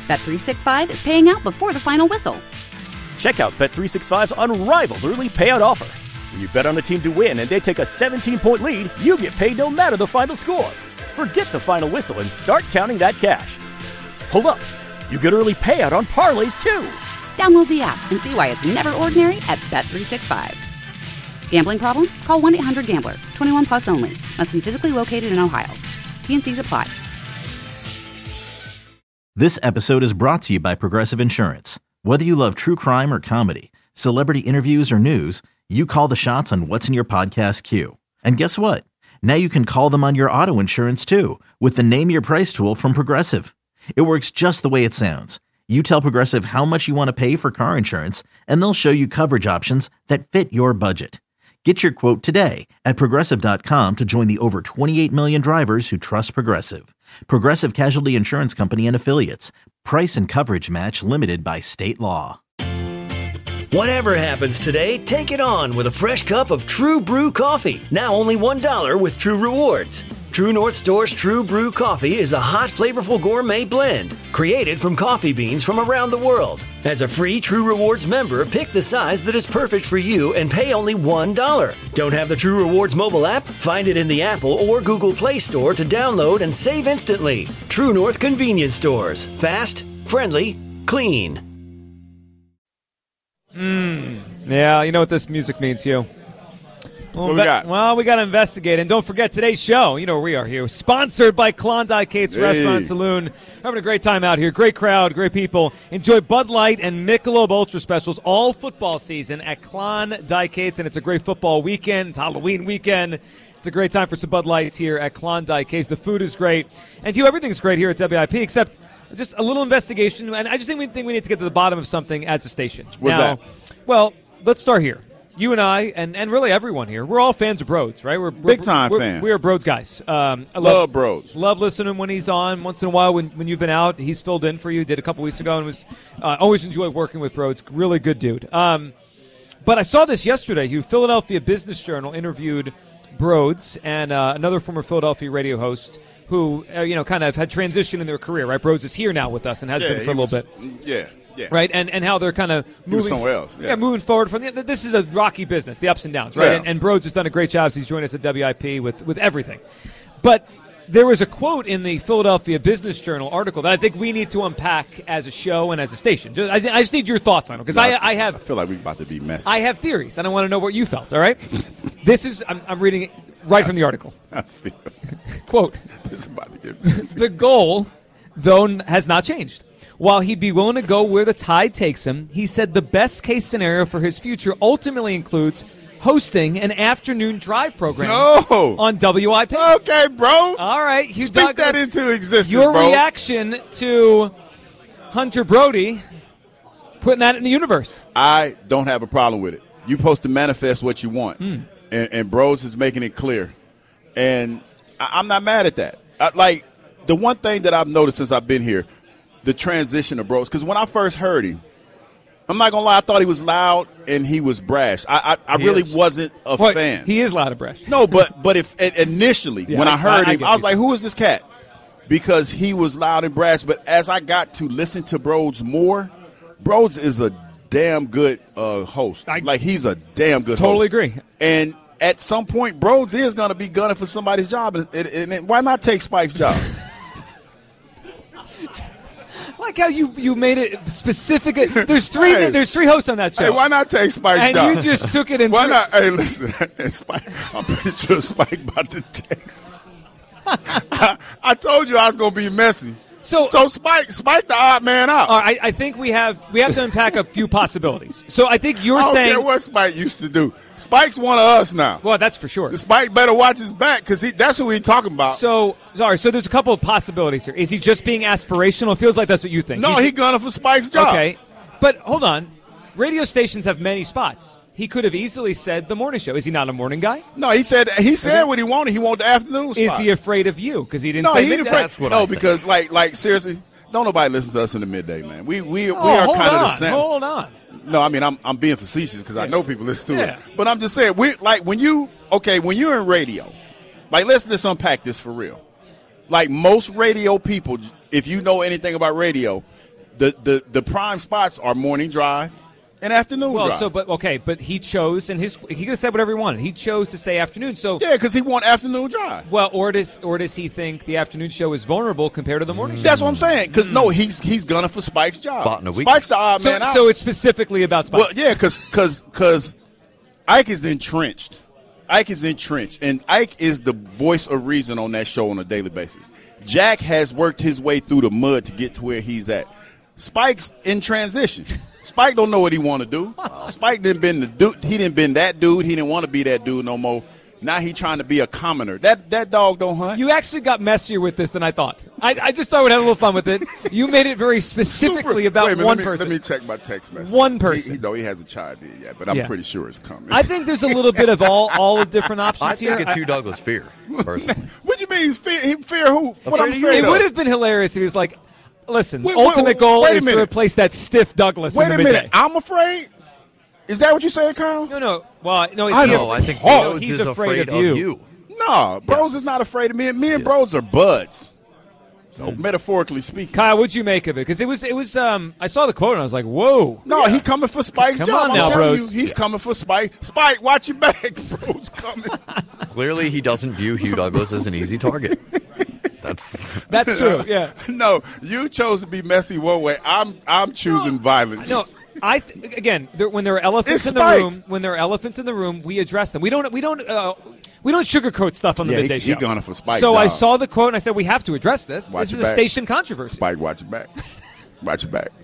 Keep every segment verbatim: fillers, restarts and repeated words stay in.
Bet three sixty-five is paying out before the final whistle. Check out Bet three sixty-five's unrivaled early payout offer. When you bet on a team to win and they take a seventeen-point lead, you get paid no matter the final score. Forget the final whistle and start counting that cash. Hold up. You get early payout on parlays, too. Download the app and see why it's never ordinary at Bet three sixty-five. Gambling problem? Call one eight hundred gambler. twenty-one plus only. Must be physically located in Ohio. T N Cs apply. This episode is brought to you by Progressive Insurance. Whether you love true crime or comedy, celebrity interviews or news, you call the shots on what's in your podcast queue. And guess what? Now you can call them on your auto insurance too with the Name Your Price tool from Progressive. It works just the way it sounds. You tell Progressive how much you want to pay for car insurance, and they'll show you coverage options that fit your budget. Get your quote today at Progressive dot com to join the over twenty-eight million drivers who trust Progressive. Progressive Casualty Insurance Company and Affiliates. Price and coverage match limited by state law. Whatever happens today, take it on with a fresh cup of True Brew coffee. Now only one dollar with True Rewards. True North Store's True Brew coffee is a hot, flavorful gourmet blend created from coffee beans from around the world. As a free True Rewards member, pick the size that is perfect for you and pay only one dollar. Don't have the True Rewards mobile app? Find it in the Apple or Google Play Store to download and save instantly. True North Convenience Stores. Fast, friendly, clean. Mm, yeah, you know what this music means, Hugh. Well, what we got? Well, we got to investigate. And don't forget, today's show, you know where we are here, sponsored by Klondike Kate's hey. Restaurant and Saloon. Having a great time out here. Great crowd, great people. Enjoy Bud Light and Michelob Ultra specials all football season at Klondike Kate's. And it's a great football weekend. It's Halloween weekend. It's a great time for some Bud Lights here at Klondike Kate's. The food is great. And, Hugh, everything's great here at W I P except just a little investigation. And I just think we think we need to get to the bottom of something as a station. What's now, that? Well, let's start here. You and I, and, and really everyone here, we're all fans of Broads, right? We're, we're Big time we're, fans. We are Broads guys. Um, I love, love Broads. Love listening when he's on. Once in a while, when, when you've been out, he's filled in for you. Did a couple weeks ago, and was uh, always enjoyed working with Broads. Really good dude. Um, but I saw this yesterday. Who Philadelphia Business Journal interviewed Broads and uh, another former Philadelphia radio host who uh, you know kind of had transitioned in their career. Right, Broads is here now with us and has yeah, been for a little was, bit. Yeah. Yeah. Right, and and how they're kind of moving somewhere else. Yeah. yeah, moving forward from the, this is a rocky business, the ups and downs, right? Yeah. And, and Broads has done a great job. He's joined us at W I P with with everything. But there was a quote in the Philadelphia Business Journal article that I think we need to unpack as a show and as a station. Just, I, I just need your thoughts on it because no, I, I have. I feel like we're about to be messy. I have theories, and I want to know what you felt. All right, this is I'm, I'm reading it right from the article. I feel quote: This is about to get messy. The goal, though, has not changed. While he'd be willing to go where the tide takes him, he said the best-case scenario for his future ultimately includes hosting an afternoon drive program no. on W I P. Okay, bro. All right. Hugh Speak Douglas, that into existence, your bro. reaction to Hunter Brody putting that in the universe. I don't have a problem with it. You're supposed to manifest what you want, mm. and, and Broads is making it clear. And I, I'm not mad at that. I, like, the one thing that I've noticed since I've been here, the transition of Broads, because when I first heard him, I'm not gonna lie, I thought he was loud and he was brash. I I, I really is. wasn't a well, fan. He is loud and brash. No, but but if initially yeah, when I, I heard I, I him, I was you. like, who is this cat? Because he was loud and brash. But as I got to listen to Broads more, Broads is a damn good uh, host. I like he's a damn good totally host. Totally agree. And at some point, Broads is gonna be gunning for somebody's job, and, and, and why not take Spike's job? I like how you, you made it specific. There's three Hey. there's three hosts on that show. Hey, why not take Spike's and job? you just took it in. Why three. not? Hey, listen, Spike. I'm pretty sure Spike about to text. I, I told you I was gonna be messy. So, so Spike, Spike the odd man out. All right, I, I think we have we have to unpack a few possibilities. So I think you're I don't saying care what Spike used to do. Spike's one of us now. Well, that's for sure. Spike better watch his back because that's who he's talking about. So sorry. So there's a couple of possibilities here. Is he just being aspirational? It feels like that's what you think. No, He's, he gunning for Spike's job. Okay, but hold on. Radio stations have many spots. He could have easily said the morning show. Is he not a morning guy? No, he said he said what he wanted. He wanted the afternoon slot. Is he afraid of you because he didn't? No, say he ain't midday? afraid. That's what no, I because think. like like seriously, don't nobody listen to us in the midday, man. We we Oh, we are hold kind of on, the same. Hold on. No, I mean I'm I'm being facetious because I know people listen to Yeah. it. But I'm just saying, we like when you okay when you're in radio, like let's let's unpack this for real. Like most radio people, if you know anything about radio, the, the, the prime spots are morning drive and afternoon Well, drive. so but okay, but he chose, and his he could have said whatever he wanted. He chose to say afternoon. So yeah, because he want afternoon drive. well, or does or does he think the afternoon show is vulnerable compared to the morning show? That's what I'm saying. Because no, he's he's gunning for Spike's job. Spot in a week. Spike's the odd So, man out. so it's specifically about Spike. Well, yeah, because because because Ike is entrenched. Ike is entrenched, and Ike is the voice of reason on that show on a daily basis. Jack has worked his way through the mud to get to where he's at. Spike's in transition. Spike don't know what he want to do. Spike didn't been the dude. He didn't been that dude. He didn't want to be that dude no more. Now he trying to be a commoner. That that dog don't hunt. You actually got messier with this than I thought. I, I just thought we'd have a little fun with it. You made it very specifically Super. about Wait a minute, one let me, person. Let me check my text message. One person. He, he, no, he hasn't chimed in yet, but I'm Yeah. pretty sure it's coming. I think there's a little bit of all all the different options I think here. it's Hugh Douglas fear, personally. What do you mean? Fear, he fear who? What I'm Afraid of you. afraid It of? would have been hilarious if he was like, listen, Wait, wait, ultimate wait, goal wait a is to minute. replace that stiff Douglas Wait in a the minute. midday. I'm afraid. Is that what you saying, Kyle? No, no. Well, no, I he- know, No, I think Oh, Rhodes he's is afraid, afraid of you. of you. No, Bros is not afraid of me. Me and Bros are buds. So metaphorically speaking. Kyle, what'd you make of it? Because it was, it was. Um, I saw the quote and I was like, "Whoa!" No, he coming for Spike's Come job. on I'm now, telling Bros. you, he's coming for Spike. Spike, watch your back. Bros coming. Clearly, he doesn't view Hugh Douglas as an easy target. That's That's true. Yeah. No, you chose to be messy one way. I'm I'm choosing violence. No, I th- again, there, when there are elephants It's in the Spike. room, when there are elephants in the room, we address them. We don't. We don't. Uh, we don't sugarcoat stuff on the Yeah, he- midday he show. gunning for Spike So I job. saw the quote and I said, "We have to address this. Watch this your is a back. station controversy." Spike, watch your back. Watch your back.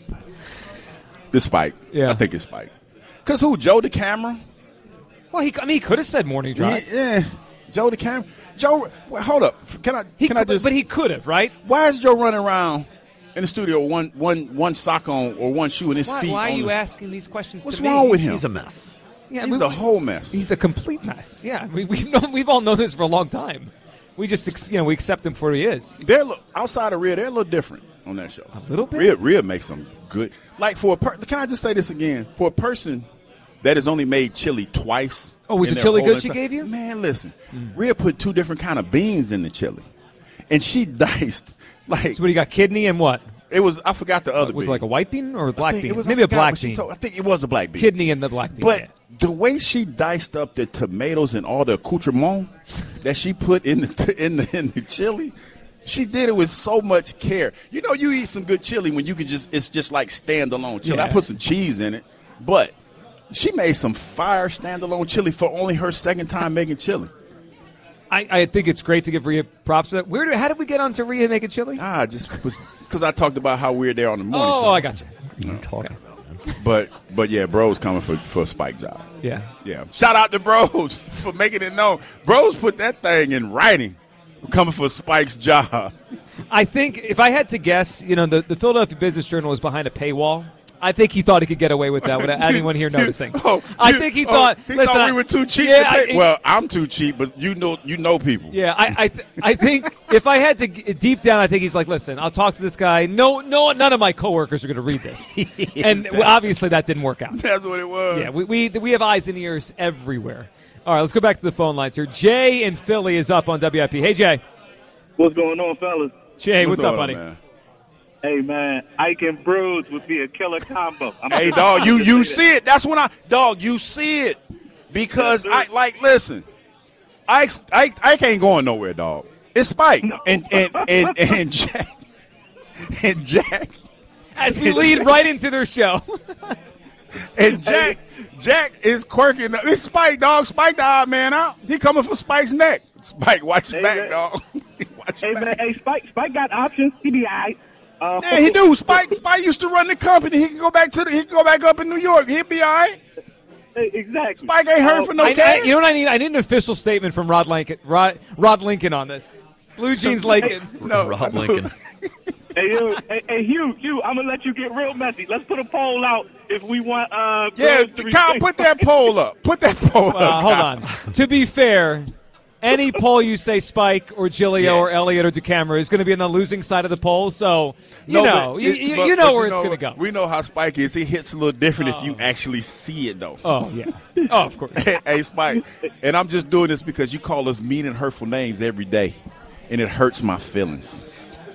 This Spike. Yeah. I think it's Spike. Because who? Joe the camera? Well, he. I mean, he could have said morning drive. He- yeah. Joe the camera. Joe, well, hold up. Can I? He can I could- just? but he could have, right? Why is Joe running around in the studio with one one one sock on or one shoe and his Why, feet? why are on you the- asking these questions? What's to me? wrong with him? he's a mess. Yeah, He's we- a whole mess. He's a complete mess. Yeah, we, we've known, we've all known this for a long time. We just ex- you know we accept him for what he is. They're lo- outside of Rhea. They're a little different on that show. A little bit? Rhea, Rhea makes some good. Like for a per- can I just say this again? For a person that has only made chili twice. Oh, was in the their chili whole good she entire- gave you? Man, listen. Rhea put two different kind of beans in the chili, and she diced like So what do you got? Kidney and what? it was. I forgot the other. Was it bean. like a white bean or a I black think bean? it was- I Maybe a forgot black what she bean. told- I think it was a black bean. Kidney and the black bean. But yeah. the way she diced up the tomatoes and all the accoutrement that she put in the in the in the chili, she did it with so much care. You know, you eat some good chili when you can just it's just like standalone chili. Yeah. I put some cheese in it, but she made some fire standalone chili for only her second time making chili. I, I think it's great to give Rhea props for that. Where do, how did we get on to Rhea making chili? Ah, I just was because I talked about how weird they are on the morning Oh, show. I got you. What are you talking about, man? But but yeah, bro's coming for for a Spike job. Yeah. Yeah. Shout out to Bros for making it known. Bros put that thing in writing. Coming for Spike's job. I think if I had to guess, you know, the, the Philadelphia Business Journal was behind a paywall. I think he thought he could get away with that without anyone here noticing. Oh, I you- think he oh, thought. he listen, thought I- we were too cheap Yeah, to pay. I- well, I'm too cheap, but you know, you know people. Yeah, I I, th- I think if I had to g- deep down, I think he's like, listen, I'll talk to this guy. No, no, none of my coworkers are going to read this, and well, obviously that didn't work out. That's what it was. Yeah, we, we we have eyes and ears everywhere. All right, let's go back to the phone lines here. Jay in Philly is up on W I P. Hey, Jay. What's going on, fellas? Jay, what's, up, going on, buddy? man? Hey, man, Ike and Bruce would be a killer combo. I'm Hey, dog, you you see it. That's when I dog. You see it because I like listen. I I I can't going nowhere, dog. It's Spike and and and and Jack and Jack As we lead right into their show. and Jack. Jack is quirking. It's Spike, dog. Spike the odd man out. He coming for Spike's neck. Spike, watch your Hey, back, man. dog. Watch your Hey, man, back. hey, Spike, Spike got options. He be all right. Uh, Yeah, he do. Spike, Spike used to run the company. He can go back to the. He can go back up in New York. He'll be all right. Hey, exactly. Spike ain't hurt Uh, for no I, I, cash. you know what I need? I need an official statement from Rod Lincoln. Rod, Rod Lincoln on this. Blue Jeans Lincoln. No, Rob Lincoln. Hey, you, hey, hey, Hugh, Hugh, I'm gonna let you get real messy. Let's put a poll out if we want. Uh, Yeah, Bruce to Kyle, respect- put that poll up. Put that poll Uh, up. hold Kyle. on. To be fair, any poll you say Spike or Gilio Yeah. or Elliott or DeCamera is going to be on the losing side of the poll. So you No, know, but you, it- you, but- you know but where it's going to what? go. We know how Spike is. He hits a little different if you actually see it, though. oh yeah. Oh, of course. Hey, Spike, and I'm just doing this because you call us mean and hurtful names every day, and it hurts my feelings.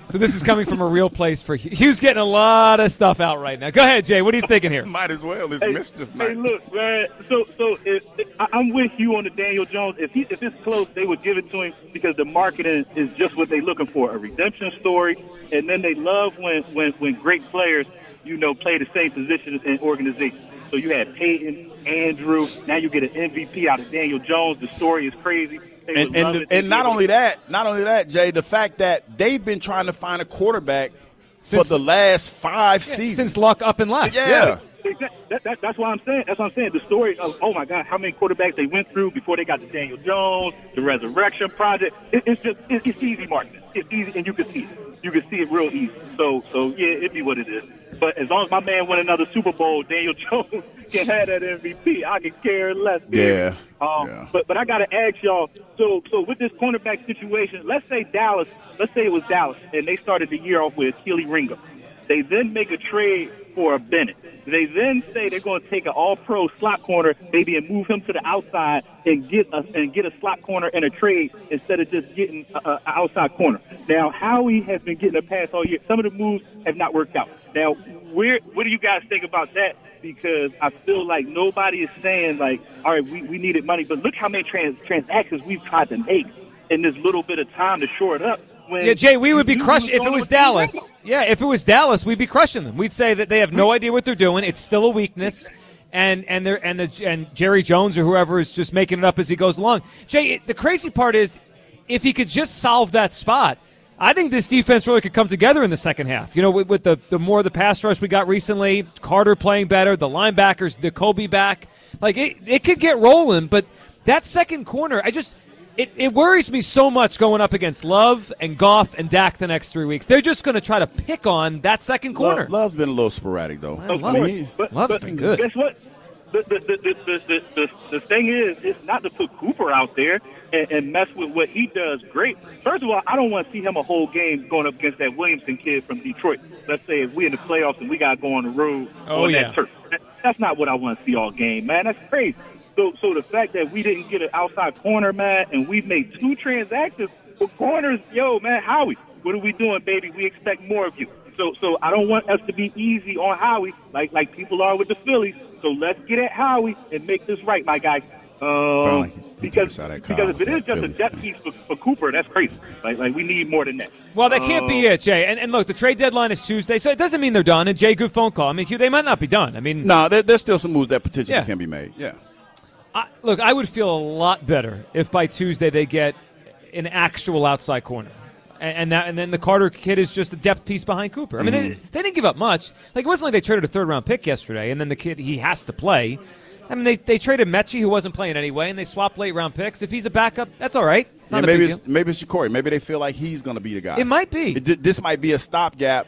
So this is coming from a real place for Hugh. Hugh's getting a lot of stuff out right now. Go ahead, Jay. What are you thinking here? Might as well. It's Hey, mischief hey, night. look, man. So, so if, if, I- I'm with you on the Daniel Jones. If he, if it's close, they would give it to him because the marketing is just what they're looking for—a redemption story. And then they love when, when, when great players, you know, play the same position in organizations. So you had Peyton, Andrew. Now you get an M V P out of Daniel Jones. The story is crazy. They And would love and, it. They and not give only it- that, not only that, Jay, the fact that they've been trying to find a quarterback for Since- the last five seasons. Since Luck up and left. yeah. Exactly. That, that, that's what I'm saying. That's what I'm saying. The story of, oh, my God, how many quarterbacks they went through before they got to Daniel Jones, the Resurrection Project. It, it's just it, it's easy marketing. It's easy, and you can see it. You can see it real easy. So, so yeah, it'd be what it is. But as long as my man win another Super Bowl, Daniel Jones can have that M V P. I can care less. Yeah. Um, Yeah. But but I got to ask y'all. So so with this cornerback situation, let's say Dallas. Let's say it was Dallas, and they started the year off with Keely Ringo. They then make a trade for a Bennett. They then say they're going to take an all-pro slot corner, maybe, and move him to the outside and get a and get a slot corner in a trade instead of just getting an outside corner. Now, Howie has been getting a pass all year. Some of the moves have not worked out. Now, where what do you guys think about that? Because I feel like nobody is saying, like, all right, we, we needed money, but look how many trans, transactions we've tried to make in this little bit of time to shore it up. When Yeah, Jay, we would be you crushing lose if it on was with Keely Dallas. Ringo. Yeah, if it was Dallas, we'd be crushing them. We'd say that they have no idea what they're doing. It's still a weakness, and and they're and the and Jerry Jones or whoever is just making it up as he goes along. Jay, it, the crazy part is, if he could just solve that spot, I think this defense really could come together in the second half. You know, with, with the the more of the pass rush we got recently, Carter playing better, the linebackers, the Kobe back, like it, it could get rolling. But that second corner, I just. It, it worries me so much going up against Love and Goff and Dak the next three weeks. They're just going to try to pick on that second corner. Love, Love's been a little sporadic, though. Of I mean, he- But, Love's but been good. Guess what? The, the, the, the, the, the, the, the thing is, it's not to put Cooper out there and, and mess with what he does great. First of all, I don't want to see him a whole game going up against that Williamson kid from Detroit. Let's say if we're in the playoffs and we got to go on the road Oh, on yeah. that turf. That, that's not what I want to see all game, man. That's crazy. So, so the fact that we didn't get an outside corner, man, and we've made two transactions for corners, yo, man, Howie, what are we doing, baby? We expect more of you. So, so I don't want us to be easy on Howie like like people are with the Phillies. So let's get at Howie and make this right, my guy. Um, like he took because a shot at because Kyle if it is with just a Phillies depth thing. piece for, for Cooper, that's crazy. Like like we need more than that. Well, that can't be Um, it, Jay. And, and look, the trade deadline is Tuesday, so it doesn't mean they're done. And Jay, good phone call. I mean, Hugh, they might not be done. I mean, No, there, there's still some moves that potentially Yeah. can be made. Yeah. I, look, I would feel a lot better if by Tuesday they get an actual outside corner. And, and that, and then the Carter kid is just a depth piece behind Cooper. I mean, they, they didn't give up much. Like, it wasn't like they traded a third-round pick yesterday, and then the kid, he has to play. I mean, they, they traded Mechie, who wasn't playing anyway, and they swapped late-round picks. If he's a backup, that's all right. It's not Yeah, a maybe big it's deal. maybe it's Ja'Cory. Maybe they feel like he's going to be the guy. It might be. It- this might be a stopgap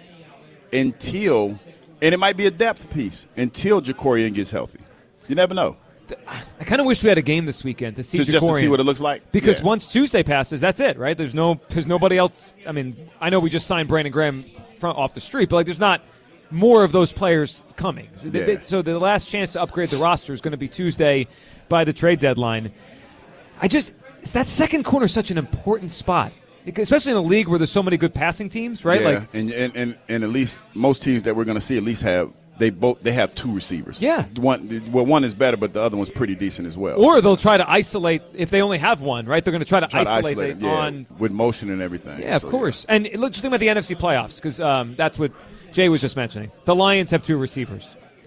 until, and it might be a depth piece until Ja'Cory gets healthy. You never know. I kind of wish we had a game this weekend to see Just, just to see Ja'Cory. what it looks like. Because Yeah. once Tuesday passes, that's it, right? There's no, there's nobody else. I mean, I know we just signed Brandon Graham from off the street, but like, there's not more of those players coming. They- Yeah. they- So the last chance to upgrade the roster is going to be Tuesday by the trade deadline. I just that second corner is such an important spot, especially in a league where there's so many good passing teams, right? Yeah, Like, and, and and and at least most teams that we're going to see at least have they both they have two receivers. Yeah. one well one is better, but the other one's pretty decent as well. or they'll try to isolate if they only have one, right? They're going to try to Try to isolate, isolate it them, yeah, on with motion and everything. Yeah, of So, course. And look, just think about the N F C playoffs, because um, that's what Jay was just mentioning. The Lions have two receivers.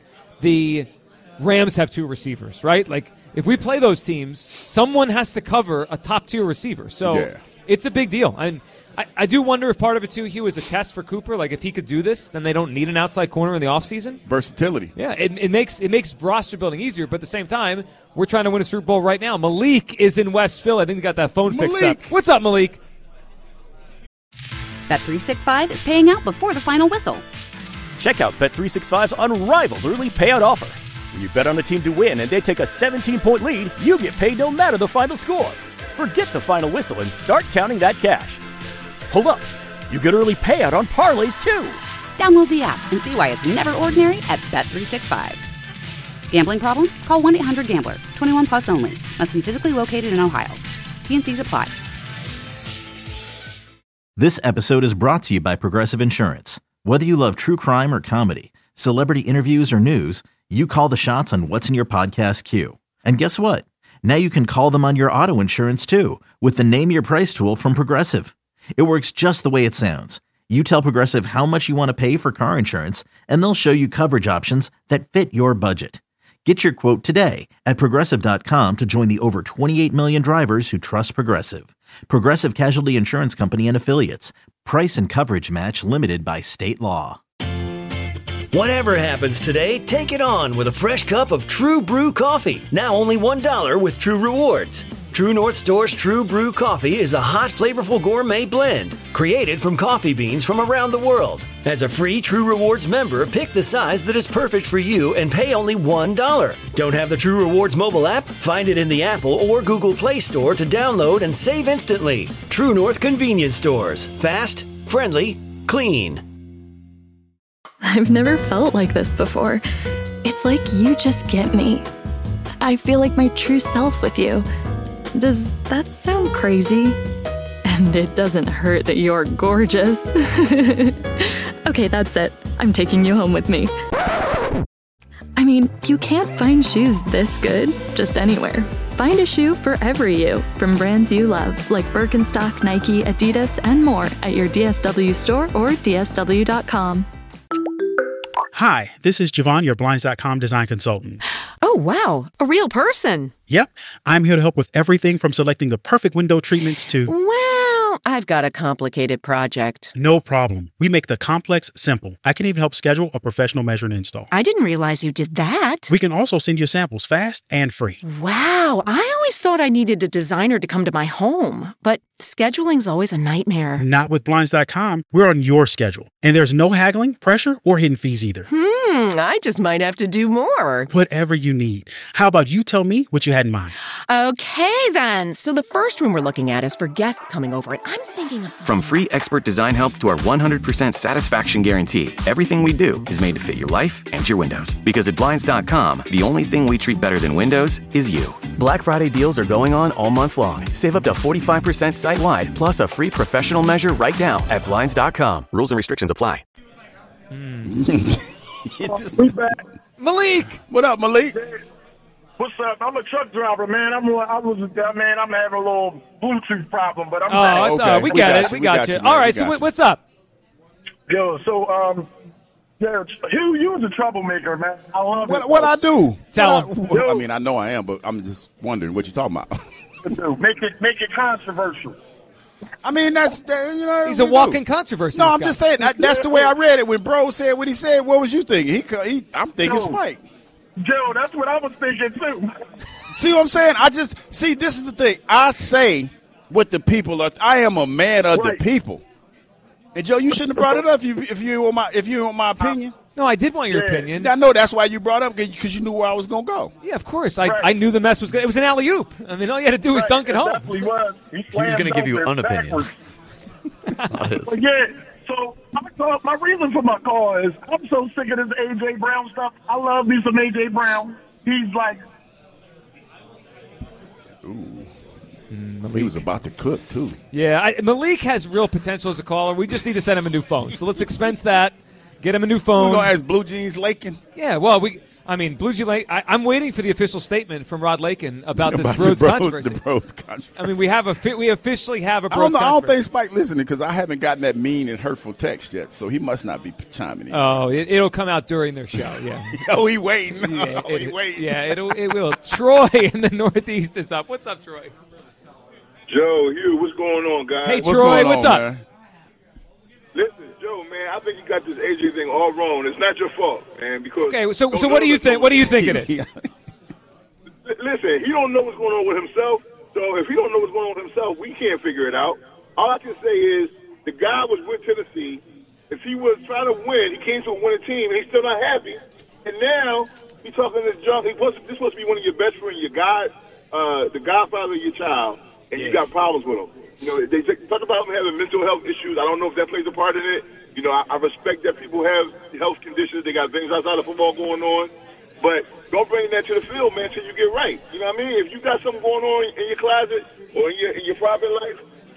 The Rams have two receivers, right? Like, if we play those teams, someone has to cover a top-tier receiver. So Yeah. it's a big deal. And I, I do wonder if part of it, too, Hugh, is a test for Cooper. Like, if he could do this, then they don't need an outside corner in the offseason. Versatility. Yeah, it, it makes it makes roster building easier, but at the same time, we're trying to win a Super Bowl right now. Malik is in West Philly. I think he got that phone fixed up. Malik! What's up, Malik? Bet three sixty-five is paying out before the final whistle. Check out Bet three sixty-five's unrivaled early payout offer. When you bet on a team to win and they take a seventeen-point lead, you get paid no matter the final score. Forget the final whistle and start counting that cash. Hold up. You get early payout on parlays, too. Download the app and see why it's never ordinary at Bet three sixty-five. Gambling problem? Call one eight hundred gambler. twenty-one plus only. Must be physically located in Ohio. T and C's apply. This episode is brought to you by Progressive Insurance. Whether you love true crime or comedy, celebrity interviews or news, you call the shots on what's in your podcast queue. And guess what? Now you can call them on your auto insurance too with the Name Your Price tool from Progressive. It works just the way it sounds. You tell Progressive how much you want to pay for car insurance, and they'll show you coverage options that fit your budget. Get your quote today at Progressive dot com to join the over twenty-eight million drivers who trust Progressive. Progressive Casualty Insurance Company and Affiliates. Price and coverage match limited by state law. Whatever happens today, take it on with a fresh cup of True Brew coffee. Now only one dollar with True Rewards. True North Store's True Brew coffee is a hot, flavorful gourmet blend created from coffee beans from around the world. As a free True Rewards member, pick the size that is perfect for you and pay only one dollar. Don't have the True Rewards mobile app? Find it in the Apple or Google Play Store to download and save instantly. True North Convenience Stores. Fast, friendly, clean. I've never felt like this before. It's like you just get me. I feel like my true self with you. Does that sound crazy? And it doesn't hurt that you're gorgeous. Okay, that's it. I'm taking you home with me. I mean, you can't find shoes this good just anywhere. Find a shoe for every you from brands you love, like Birkenstock, Nike, Adidas, and more at your D S W store or D S W dot com. Hi, this is Javon, your Blinds dot com design consultant. Oh, wow. A real person. Yep. I'm here to help with everything from selecting the perfect window treatments to... Well, I've got a complicated project. No problem. We make the complex simple. I can even help schedule a professional measure and install. I didn't realize you did that. We can also send you samples fast and free. Wow. I always thought I needed a designer to come to my home, but scheduling's always a nightmare. Not with Blinds dot com. We're on your schedule. And there's no haggling, pressure, or hidden fees either. Hmm, I just might have to do more. Whatever you need. How about you tell me what you had in mind? Okay, then. So the first room we're looking at is for guests coming over, and I'm thinking of something... From free expert design help to our one hundred percent satisfaction guarantee, everything we do is made to fit your life and your windows. Because at Blinds dot com, the only thing we treat better than windows is you. Black Friday deals are going on all month long. Save up to forty-five percent site-wide, plus a free professional measure right now at Blinds dot com. Rules and restrictions apply. Mm. We back. Malik! What up, Malik? What's up? I'm a truck driver, man. I'm I was man. I'm having a little Bluetooth problem, but I'm. Oh, back. it's, uh, we, we got, got it. We got, got you. you All right. So you. what's up? Yo, so um, yeah, Hugh, you was a troublemaker, man. I love what, it. What I do? Tell I, him. Well, I mean, I know I am, but I'm just wondering what you're talking about. make it make it controversial. I mean, that's you know. He's a walking do. controversy. No, I'm guy. just saying that, that's the way I read it when Bro said what he said. What was you thinking? He, he I'm thinking Joe, Spike. Joe, that's what I was thinking too. See what I'm saying? I just see. This is the thing. I say what the people are. I am a man of right. the people. And Joe, you shouldn't have brought it up if you if you want my if you want my opinion. No, I did want your yeah. opinion. I know that's why you brought it up because you knew where I was going to go. Yeah, of course. I, right. I knew the mess was going. It was an alley oop. I mean, all you had to do was right. dunk it, it home. Definitely was. He, he was going to give you an opinion. But yeah, so my, call, my reason for my call is I'm so sick of this A J Brown stuff. I love me some A J Brown. He's like, ooh, mm, he was about to cook too. Yeah, I, Malik has real potential as a caller. We just need to send him a new phone. So let's expense that. Get him a new phone. We're gonna ask Blue Jeans Lakin. Yeah, well, we. I mean, Blue Jeans Lakin. I'm waiting for the official statement from Rod Lakin about, about this Broads bro, controversy. The Broads controversy. I mean, we have a we officially have a Broads I don't know, controversy. I don't think Spike listening because I haven't gotten that mean and hurtful text yet, so he must not be chiming in. Oh, it, it'll come out during their show. Yeah. oh, he waiting. Yeah, oh, it, he waiting. Yeah, it'll, it will. Troy in the Northeast is up. What's up, Troy? Joe, Hugh, what's going on, guys? Hey, what's Troy, on, what's up? Man? Listen, Joe, man, I think you got this A J thing all wrong. It's not your fault, man. Because okay, so so what do you think? What do you think it is? Listen, he don't know what's going on with himself. So if he don't know what's going on with himself, we can't figure it out. All I can say is the guy was with Tennessee. If he was trying to win, he came to a winning team, and he's still not happy. And now he's talking this junk. He was, this supposed to be one of your best friends, your God, uh, the godfather of your child, and yeah. you got problems with him. You know, they talk about him having mental health issues. I don't know if that plays a part in it. You know, I, I respect that people have health conditions. They got things outside of football going on. But don't bring that to the field, man, until you get right. You know what I mean? If you got something going on in your closet or in your, in your private life, you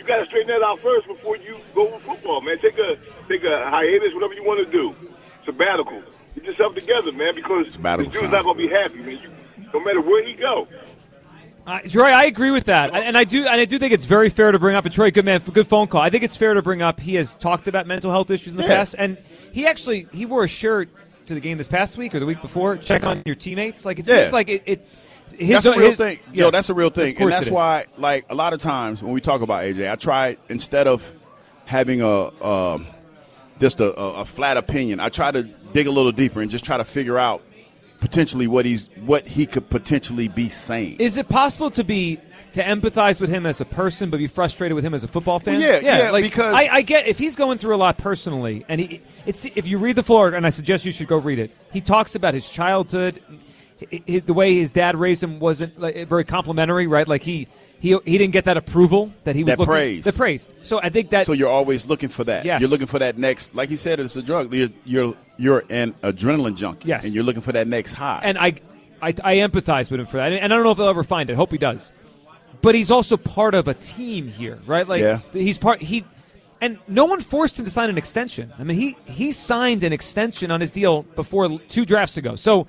got to straighten that out first before you go with football, man. Take a take a hiatus, whatever you want to do. Sabbatical. Get yourself together, man, because Sabbatical this dude's not going to be happy, man. You, no matter where he go. Uh, Troy, I agree with that, and I do, and I do think it's very fair to bring up. And Troy, good man, good phone call. I think it's fair to bring up. He has talked about mental health issues in the yeah. past, and he actually he wore a shirt to the game this past week or the week before. Check on your teammates. Like it yeah. seems like it. it his, that's a real his, thing, yeah, Joe. That's a real thing, and that's it why, like a lot of times when we talk about A J, I try instead of having a um, just a, a, a flat opinion, I try to dig a little deeper and just try to figure out potentially what he's what he could potentially be saying. Is it possible to be to empathize with him as a person, but be frustrated with him as a football fan? Well, yeah, yeah. Like, because I, I get if he's going through a lot personally, and he, it's if you read the floor, and I suggest you should go read it. He talks about his childhood, his, the way his dad raised him wasn't like, very complimentary, right? Like he. He, he didn't get that approval that he was that looking praise. The praise. So I think that. So you're always looking for that. Yes. You're looking for that next. Like he said, it's a drug. You're you're, you're an adrenaline junkie. Yes. And you're looking for that next high. And I, I, I empathize with him for that. And I don't know if he'll ever find it. I hope he does. But he's also part of a team here, right? Like yeah. he's part. He, and no one forced him to sign an extension. I mean, he he signed an extension on his deal before two drafts ago. So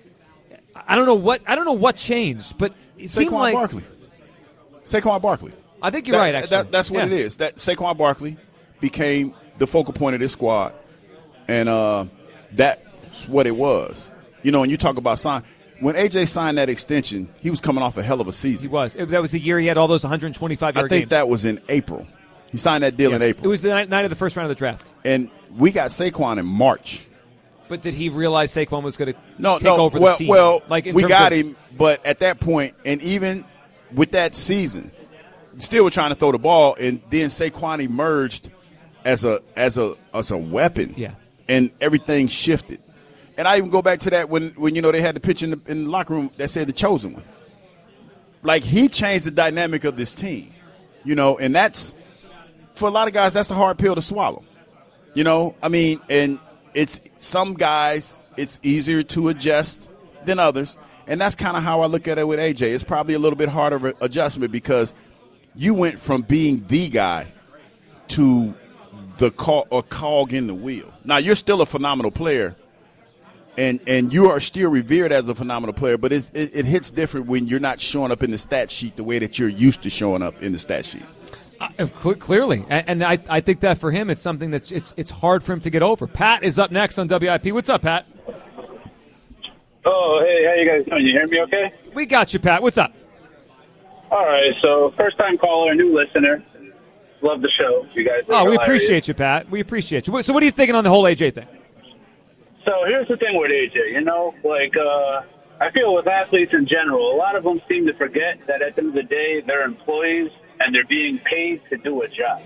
I don't know what I don't know what changed, but it Saquon seemed like Barkley. Saquon Barkley. I think you're that, right, actually. That, that's what yeah. it is. That Saquon Barkley became the focal point of this squad, and uh, that's what it was. You know, when you talk about sign, when A J signed that extension, he was coming off a hell of a season. He was. It, that was the year he had all those one hundred twenty-five yard I think games. that was in April. He signed that deal yes. in April. It was the night, night of the first round of the draft. And we got Saquon in March. But did he realize Saquon was going to no, take no, over well, the team? Well, like in we got of, him, but at that point, and even with that season, still were trying to throw the ball, and then Saquon emerged as a as a as a weapon. Yeah. And everything shifted. And I even go back to that when, when you know they had the pitch in the, in the locker room that said the chosen one. Like he changed the dynamic of this team, you know, and that's for a lot of guys that's a hard pill to swallow. You know, I mean, and it's some guys it's easier to adjust than others, and that's kind of how I look at it with A J. It's probably a little bit harder of an adjustment because you went from being the guy to the cog, or cog in the wheel. Now, you're still a phenomenal player, and and you are still revered as a phenomenal player, but it, it, it hits different when you're not showing up in the stat sheet the way that you're used to showing up in the stat sheet. Uh, clearly, and, and I, I think that for him, it's something that's it's it's hard for him to get over. Pat is up next on W I P. What's up, Pat? Oh, hey, how you guys doing? You hear me okay? We got you, Pat. What's up? All right, so first-time caller, new listener. Love the show. You guys are Oh, we hilarious. appreciate you, Pat. We appreciate you. So what are you thinking on the whole A J thing? So here's the thing with A J. You know, like, uh, I feel with athletes in general, a lot of them seem to forget that at the end of the day, they're employees and they're being paid to do a job.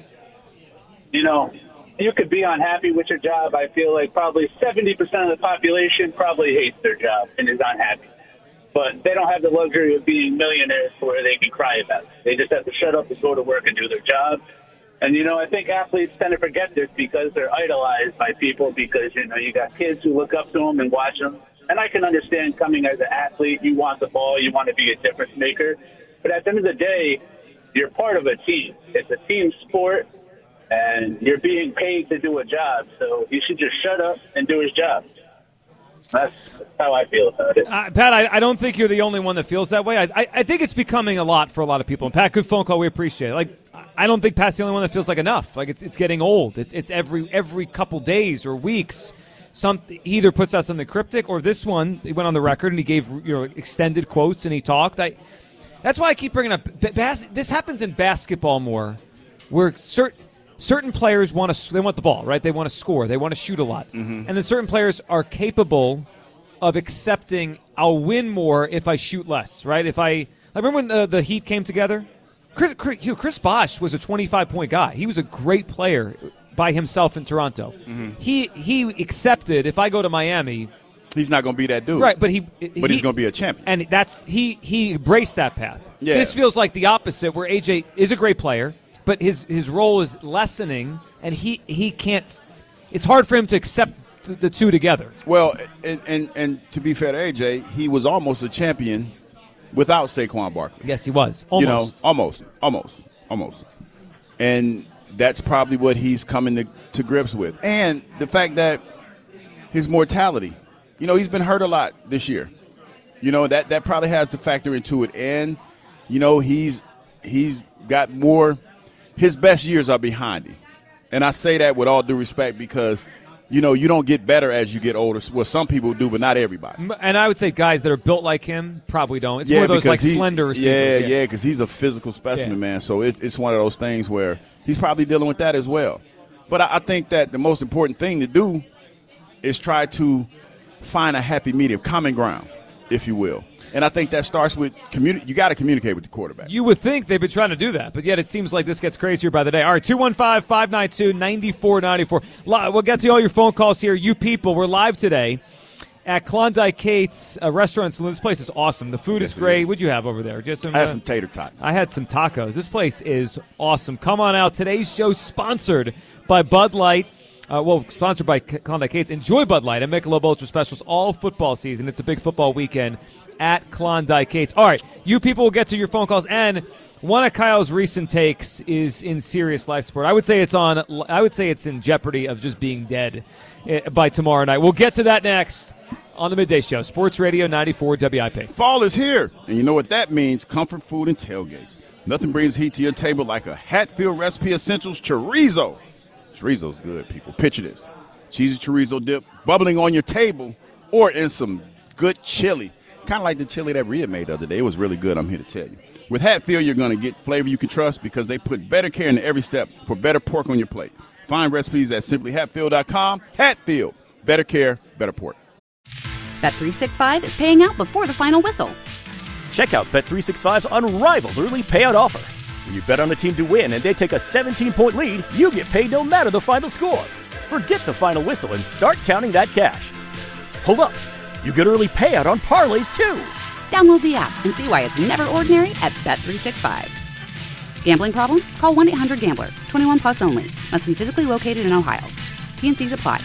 You know, you could be unhappy with your job. I feel like probably seventy percent of the population probably hates their job and is unhappy. But they don't have the luxury of being millionaires to where they can cry about it. They just have to shut up and go to work and do their job. And, you know, I think athletes tend to forget this because they're idolized by people because, you know, you got kids who look up to them and watch them. And I can understand coming as an athlete, you want the ball, you want to be a difference maker. But at the end of the day, you're part of a team. It's a team sport, and you're being paid to do a job. So he should just shut up and do his job. That's how I feel about it. Uh, Pat, I, I don't think you're the only one that feels that way. I, I, I think it's becoming a lot for a lot of people. And Pat, good phone call. We appreciate it. Like, I don't think Pat's the only one that feels like enough. Like, it's it's getting old. It's it's every every couple days or weeks, some he either puts out something cryptic or this one he went on the record and he gave you know extended quotes and he talked. I that's why I keep bringing up bas- this happens in basketball more, where certain. Certain players want to they want the ball, right? They want to score. They want to shoot a lot. Mm-hmm. And then certain players are capable of accepting I'll win more if I shoot less, right? If I I remember when the, the Heat came together, Chris Chris, Chris Bosh was a twenty-five point guy. He was a great player by himself in Toronto. Mm-hmm. He he accepted if I go to Miami, he's not going to be that dude. right, but he But he, he's going to be a champion. And that's he he embraced that path. Yeah. This feels like the opposite where A J is a great player. But his, his role is lessening, and he, he can't – it's hard for him to accept the, the two together. Well, and, and and to be fair to A J, he was almost a champion without Saquon Barkley. Yes, he was. Almost. You know, almost, almost, almost. And that's probably what he's coming to, to grips with. And the fact that his mortality, you know, he's been hurt a lot this year. You know, that, that probably has to factor into it. And, you know, he's he's got more – his best years are behind him. And I say that with all due respect because, you know, you don't get better as you get older. Well, some people do, but not everybody. And I would say guys that are built like him probably don't. It's yeah, more of those, like, he, slender receivers. Yeah, yeah, because yeah, he's a physical specimen, yeah. man. So it, it's one of those things where he's probably dealing with that as well. But I, I think that the most important thing to do is try to find a happy medium, common ground, if you will. And I think that starts with communi- – you got to communicate with the quarterback. You would think they've been trying to do that, but yet it seems like this gets crazier by the day. All right, two one five, five nine two, nine four nine four. We'll get to all your phone calls here. You people, we're live today at Klondike Kate's uh, Restaurant and Saloon. This place is awesome. The food yes, is great. Is. What'd you have over there? Just some, I had uh, some tater tots. I had some tacos. This place is awesome. Come on out. Today's show sponsored by Bud Light. Uh, well, sponsored by Klondike Kate's. Enjoy Bud Light and Michelob Ultra specials all football season. It's a big football weekend at Klondike Kate's. All right, you people will get to your phone calls, and one of Kyle's recent takes is in serious life support. I would say it's on. I would say it's in jeopardy of just being dead by tomorrow night. We'll get to that next on the Midday Show, Sports Radio ninety-four W I P. Fall is here, and you know what that means: comfort food and tailgates. Nothing brings heat to your table like a Hatfield Recipe Essentials chorizo. Chorizo's good, people. Picture this: cheesy chorizo dip bubbling on your table, or in some good chili. Kind of like the chili that Rhea made the other day. It was really good, I'm here to tell you. With Hatfield, you're going to get flavor you can trust because they put better care into every step for better pork on your plate. Find recipes at simply hatfield dot com. Hatfield. Better care, better pork. Bet three sixty-five is paying out before the final whistle. Check out Bet three sixty-five's unrivaled early payout offer. When you bet on a team to win and they take a seventeen-point lead, you get paid no matter the final score. Forget the final whistle and start counting that cash. Hold up. You get early payout on parlays, too. Download the app and see why it's never ordinary at Bet three sixty-five. Gambling problem? Call one eight hundred gambler. twenty-one plus only. Must be physically located in Ohio. T N Cs apply.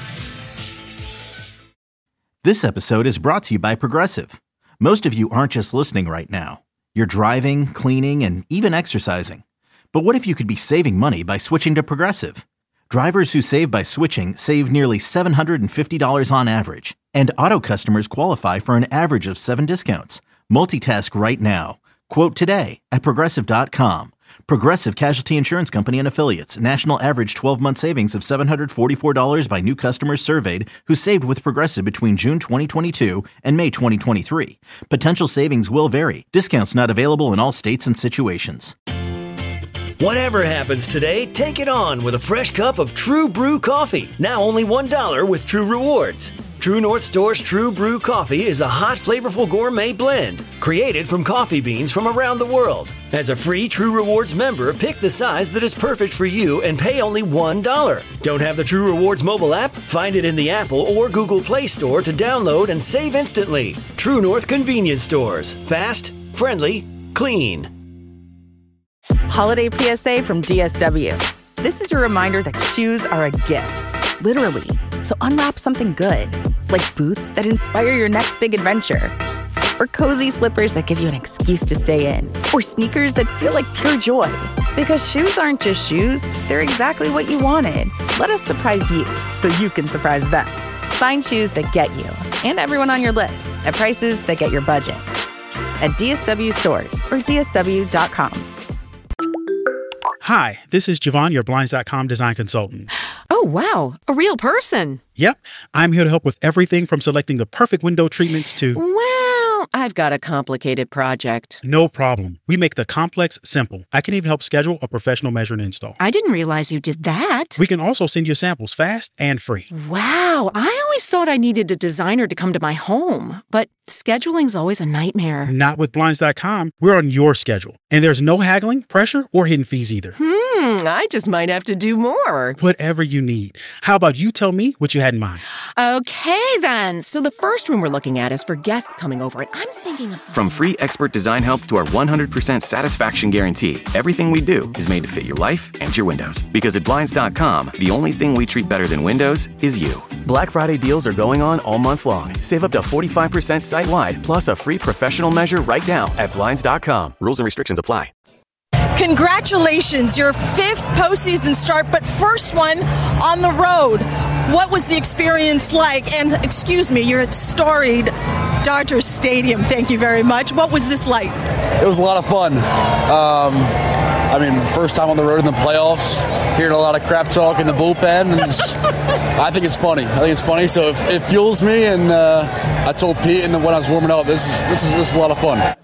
This episode is brought to you by Progressive. Most of you aren't just listening right now. You're driving, cleaning, and even exercising. But what if you could be saving money by switching to Progressive? Drivers who save by switching save nearly seven hundred fifty dollars on average. And auto customers qualify for an average of seven discounts. Multitask right now. Quote today at Progressive dot com. Progressive Casualty Insurance Company and Affiliates. National average twelve-month savings of seven hundred forty-four dollars by new customers surveyed who saved with Progressive between June twenty twenty-two and May twenty twenty-three. Potential savings will vary. Discounts not available in all states and situations. Whatever happens today, take it on with a fresh cup of True Brew coffee. Now only one dollar with True Rewards. True North Store's True Brew coffee is a hot, flavorful gourmet blend created from coffee beans from around the world. As a free True Rewards member, pick the size that is perfect for you and pay only one dollar. Don't have the True Rewards mobile app? Find it in the Apple or Google Play Store to download and save instantly. True North Convenience Stores. Fast, friendly, clean. Holiday P S A from D S W. This is your reminder that shoes are a gift, literally. So unwrap something good, like boots that inspire your next big adventure, or cozy slippers that give you an excuse to stay in, or sneakers that feel like pure joy. Because shoes aren't just shoes, they're exactly what you wanted. Let us surprise you so you can surprise them. Find shoes that get you and everyone on your list at prices that get your budget at D S W stores or D S W dot com. Hi, this is Javon, your Blinds dot com design consultant. Oh, wow. A real person. Yep. I'm here to help with everything from selecting the perfect window treatments to... Well, I've got a complicated project. No problem. We make the complex simple. I can even help schedule a professional measure and install. I didn't realize you did that. We can also send you samples fast and free. Wow. I always thought I needed a designer to come to my home, but scheduling's always a nightmare. Not with Blinds dot com. We're on your schedule. And there's no haggling, pressure, or hidden fees either. Hmm, I just might have to do more. Whatever you need. How about you tell me what you had in mind? Okay, then. So the first room we're looking at is for guests coming over, and I'm thinking of something. From free expert design help to our one hundred percent satisfaction guarantee, everything we do is made to fit your life and your windows. Because at Blinds dot com, the only thing we treat better than windows is you. Black Friday deals are going on all month long. Save up to forty-five percent site-wide, plus a free professional measure right now at Blinds dot com. Rules and restrictions apply. congratulations, your fifth postseason start, but first one on the road. What was the experience like? And excuse me, you're at storied Dodgers Stadium. Thank you very much. What was this like? It was a lot of fun. Um, I mean, first time on the road in the playoffs, hearing a lot of crap talk in the bullpen. And it's, I think it's funny. I think it's funny. So it, it fuels me. And uh, I told Pete and when I was warming up, this is this is this is a lot of fun.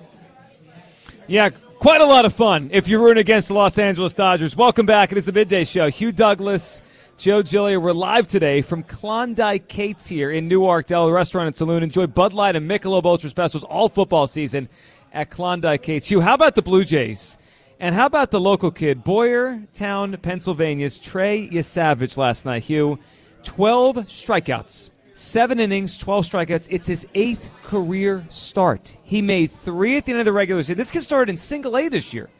Yeah. Quite a lot of fun if you're rooting against the Los Angeles Dodgers. Welcome back. It is the Midday Show. Hugh Douglas, Joe Giglio. We're live today from Klondike Kate's here in Newark, Delaware Restaurant and Saloon. Enjoy Bud Light and Michelob Ultra specials all football season at Klondike Kate's. Hugh, how about the Blue Jays? And how about the local kid, Boyertown, Pennsylvania's Trey Yesavage last night, Hugh? twelve strikeouts. Seven innings, twelve strikeouts. It's his eighth career start. He made three at the end of the regular season. This kid started in single A this year.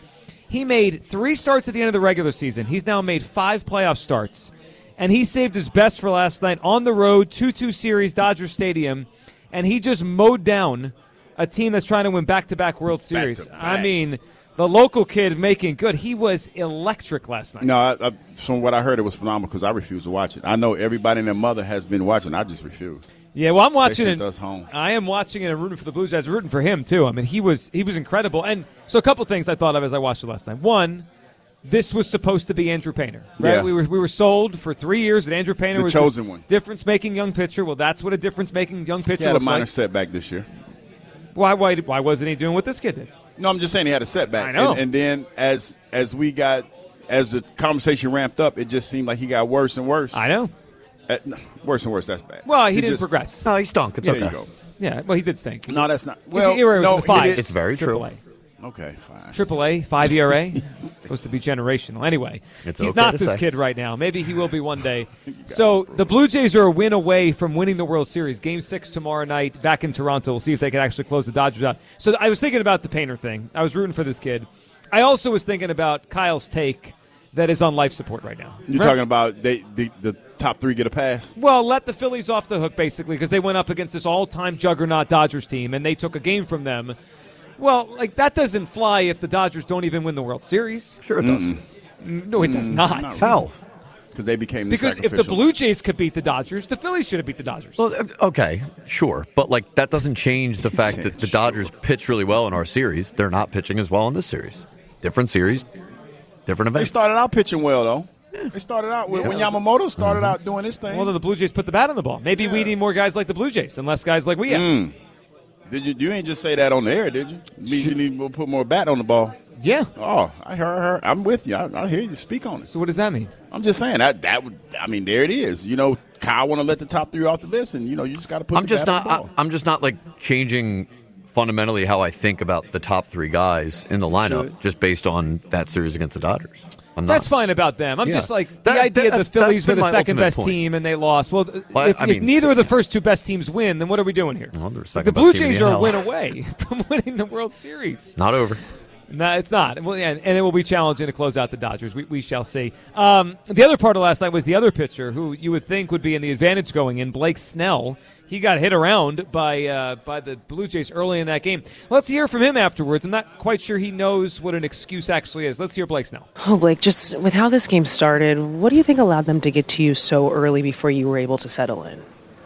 He made three starts at the end of the regular season. He's now made five playoff starts. And he saved his best for last night on the road, two two series, Dodger Stadium. And he just mowed down a team that's trying to win back-to-back World Series. Back to back. I mean, the local kid making good. He was electric last night. No, I, I, from what I heard, it was phenomenal because I refuse to watch it. I know everybody and their mother has been watching. I just refuse. Yeah, well, I'm watching they it. sent us home. I am watching it and rooting for the Blue Jays. Rooting for him too. I mean, he was he was incredible. And so, a couple things I thought of as I watched it last night. One, this was supposed to be Andrew Painter, right? Yeah. We were we were sold for three years that Andrew Painter The was chosen this one. difference-making young pitcher. Well, that's what a difference-making young pitcher He had a looks minor like. setback this year. Why why why wasn't he doing what this kid did? No, I'm just saying he had a setback. I know. And, and then as as we got as the conversation ramped up, it just seemed like he got worse and worse. I know. Uh, no, worse and worse. That's bad. Well, he, didn't just, progress. No, he stunk. It's There okay. you go. Yeah, well, he did stink. No, that's not. His Well, era was no, in the five. it is- It's very true. Triple A. Okay, fine. Triple A, five E R A, supposed to be generational. Anyway, It's he's okay not to this say. kid right now. Maybe he will be one day. So the Blue Jays are a win away from winning the World Series. Game six tomorrow night back in Toronto. We'll see if they can actually close the Dodgers out. So I was thinking about the Painter thing. I was rooting for this kid. I also was thinking about Kyle's take that is on life support right now. You're Right? talking about they the, the top three get a pass? Well, let the Phillies off the hook, basically, because they went up against this all-time juggernaut Dodgers team, and they took a game from them. Well, like, that doesn't fly if the Dodgers don't even win the World Series. Sure it does. Mm-mm. No, it does Mm, not. not How? Because they became the Because if the sacrificial. Blue Jays could beat the Dodgers, the Phillies should have beat the Dodgers. Well, uh, okay, sure. But, like, that doesn't change the fact that the Dodgers pitch really well in our series. They're not pitching as well in this series. Different series, different They events. started out pitching well, though. They started out when, when Yamamoto started Mm-hmm. out doing his thing. Well, then the Blue Jays put the bat on the ball. Maybe we need more guys like the Blue Jays and less guys like we have. Mm. Did you? You ain't just say that on the air, did you? You, you need to put more bat on the ball. Yeah. Oh, I heard her. I'm with you. I, I hear you. Speak on it. So what does that mean? I'm just saying that that would. I mean, there it is. You know, Kyle want to let the top three off the list, and you know, you just got to put. I'm the just bat not. on the ball. I, I'm just not like changing fundamentally how I think about the top three guys in the lineup should. just based on that series against the Dodgers. I'm That's not. fine about them. I'm Yeah. just like That- the idea that- the Phillies that's were been the my second ultimate best point. team and they lost. Well, Well, if, I if mean- neither of the first two best teams win, then what are we doing here? Well, they're Like, second the Blue best team in Jays the are a N L. win away from winning the World Series. Not over. No, it's not. Well, yeah, and it will be challenging to close out the Dodgers. We, we shall see. Um, the other part of last night was the other pitcher who you would think would be in the advantage going in, Blake Snell. He got hit around by uh, by the Blue Jays early in that game. Let's hear from him afterwards. I'm not quite sure he knows what an excuse actually is. Let's hear Blake Snell. Oh, Blake, just with how this game started, what do you think allowed them to get to you so early before you were able to settle in?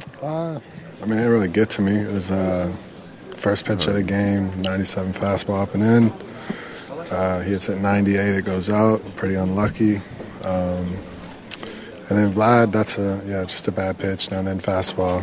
Uh, I mean, it didn't really get to me. It was uh, first pitch of the game, ninety-seven fastball up and in. Uh, he hits at ninety-eight, it goes out. Pretty unlucky. Um, and then Vlad, that's a yeah, just a bad pitch, and then fastball.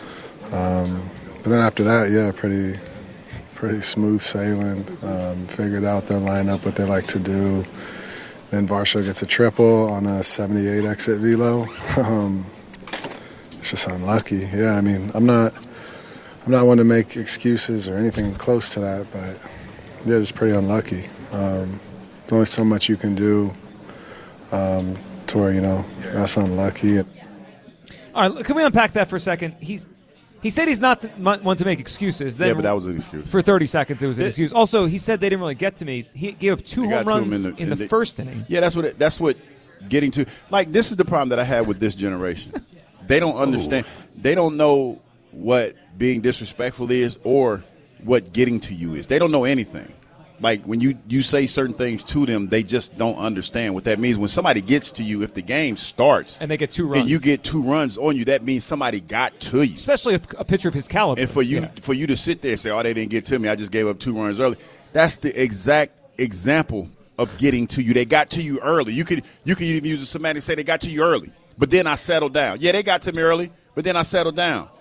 Um, but then after that, yeah, pretty pretty smooth sailing. Um, figured out their lineup, what they like to do. Then Varsho gets a triple on a seventy-eight exit velo. Um, it's just unlucky. Yeah, I mean, I'm not I'm not one to make excuses or anything close to that, but yeah, just pretty unlucky. Um, there's only so much you can do um, to where, you know, that's unlucky. All right, can we unpack that for a second? He's he said he's not one to make excuses. Then Yeah, but that was an excuse. For thirty seconds, it was an It- excuse. Also, he said they didn't really get to me. He gave up two They home got to him runs in the, in the they- first inning. Yeah, that's what it, that's what getting to. Like, this is the problem that I have with this generation. They don't understand. They don't know what being disrespectful is or what getting to you is. They don't know anything. like when you, you say certain things to them, they just don't understand what that means. When somebody gets to you, if the game starts and they get two runs, and you get two runs on you, that means somebody got to you. Especially a, a pitcher of his caliber. And for you, yeah. for you to sit there and say, "Oh, they didn't get to me. I just gave up two runs early." That's the exact example of getting to you. They got to you early. You could you could even use a semantic and say they got to you early, but then I settled down. Yeah, they got to me early, but then I settled down.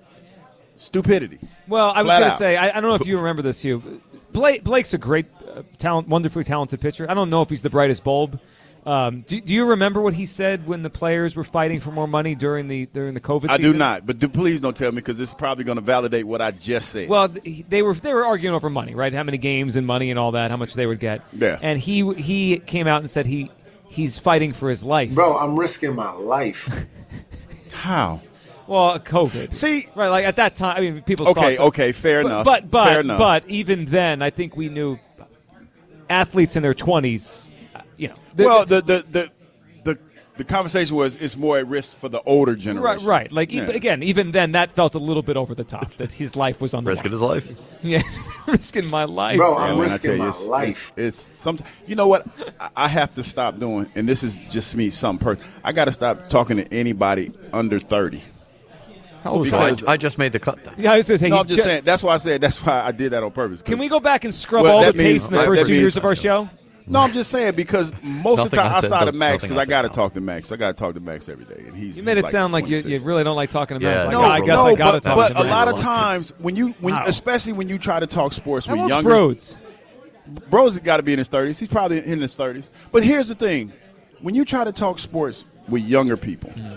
Stupidity. Well, I was Flat going to out. say, I, I don't know if you remember this, Hugh. Blake, Blake's a great, uh, talent, wonderfully talented pitcher. I don't know if he's the brightest bulb. Um, do, do you remember what he said when the players were fighting for more money during the during the COVID I season? do not, but do, please don't tell me because it's probably going to validate what I just said. Well, they were they were arguing over money, right? How many games and money and all that, how much they would get. Yeah. And he he came out and said he he's fighting for his life. Bro, I'm risking my life. How? Well, COVID. See, right? Like at that time, I mean, people. Okay, okay, fair but, enough. But but fair enough. but even then, I think we knew athletes in their twenties. You know, the, well, the the, the the the conversation was it's more at risk for the older right, generation. right. Like Yeah. e- again, even then, that felt a little bit over the top. That his life was on the Risking line. his life. Yeah, risking my life. Bro, Yeah, I'm man, I risking tell you, my it's, life. It's, it's some. You know what? I- I have to stop doing, and this is just me, something personal. I got to stop talking to anybody under thirty. How old is So I, that? I just made the cut then. Yeah, I was going to say. No, he I'm just ju- saying. That's why I said. That's why I did that on purpose. 'cause- Can we go back and scrub Well, all the that means- tapes in the that first two means- years of our show? No, I'm just saying because most of the Nothing time I said outside of does- Max, nothing because I I got to said talk to Max. I got to talk to Max every day, and he's. You made he's it sound like you, you twenty-six. really don't like talking to Yeah, Max. Like, No, oh, I guess no, I got to but, talk but to a Max. lot of times when you, when Wow. especially when you try to talk sports How with old's younger, Rhodes? Bro's got to be in his thirties. He's probably in his thirties. But here's the thing: when you try to talk sports with younger people, Mm.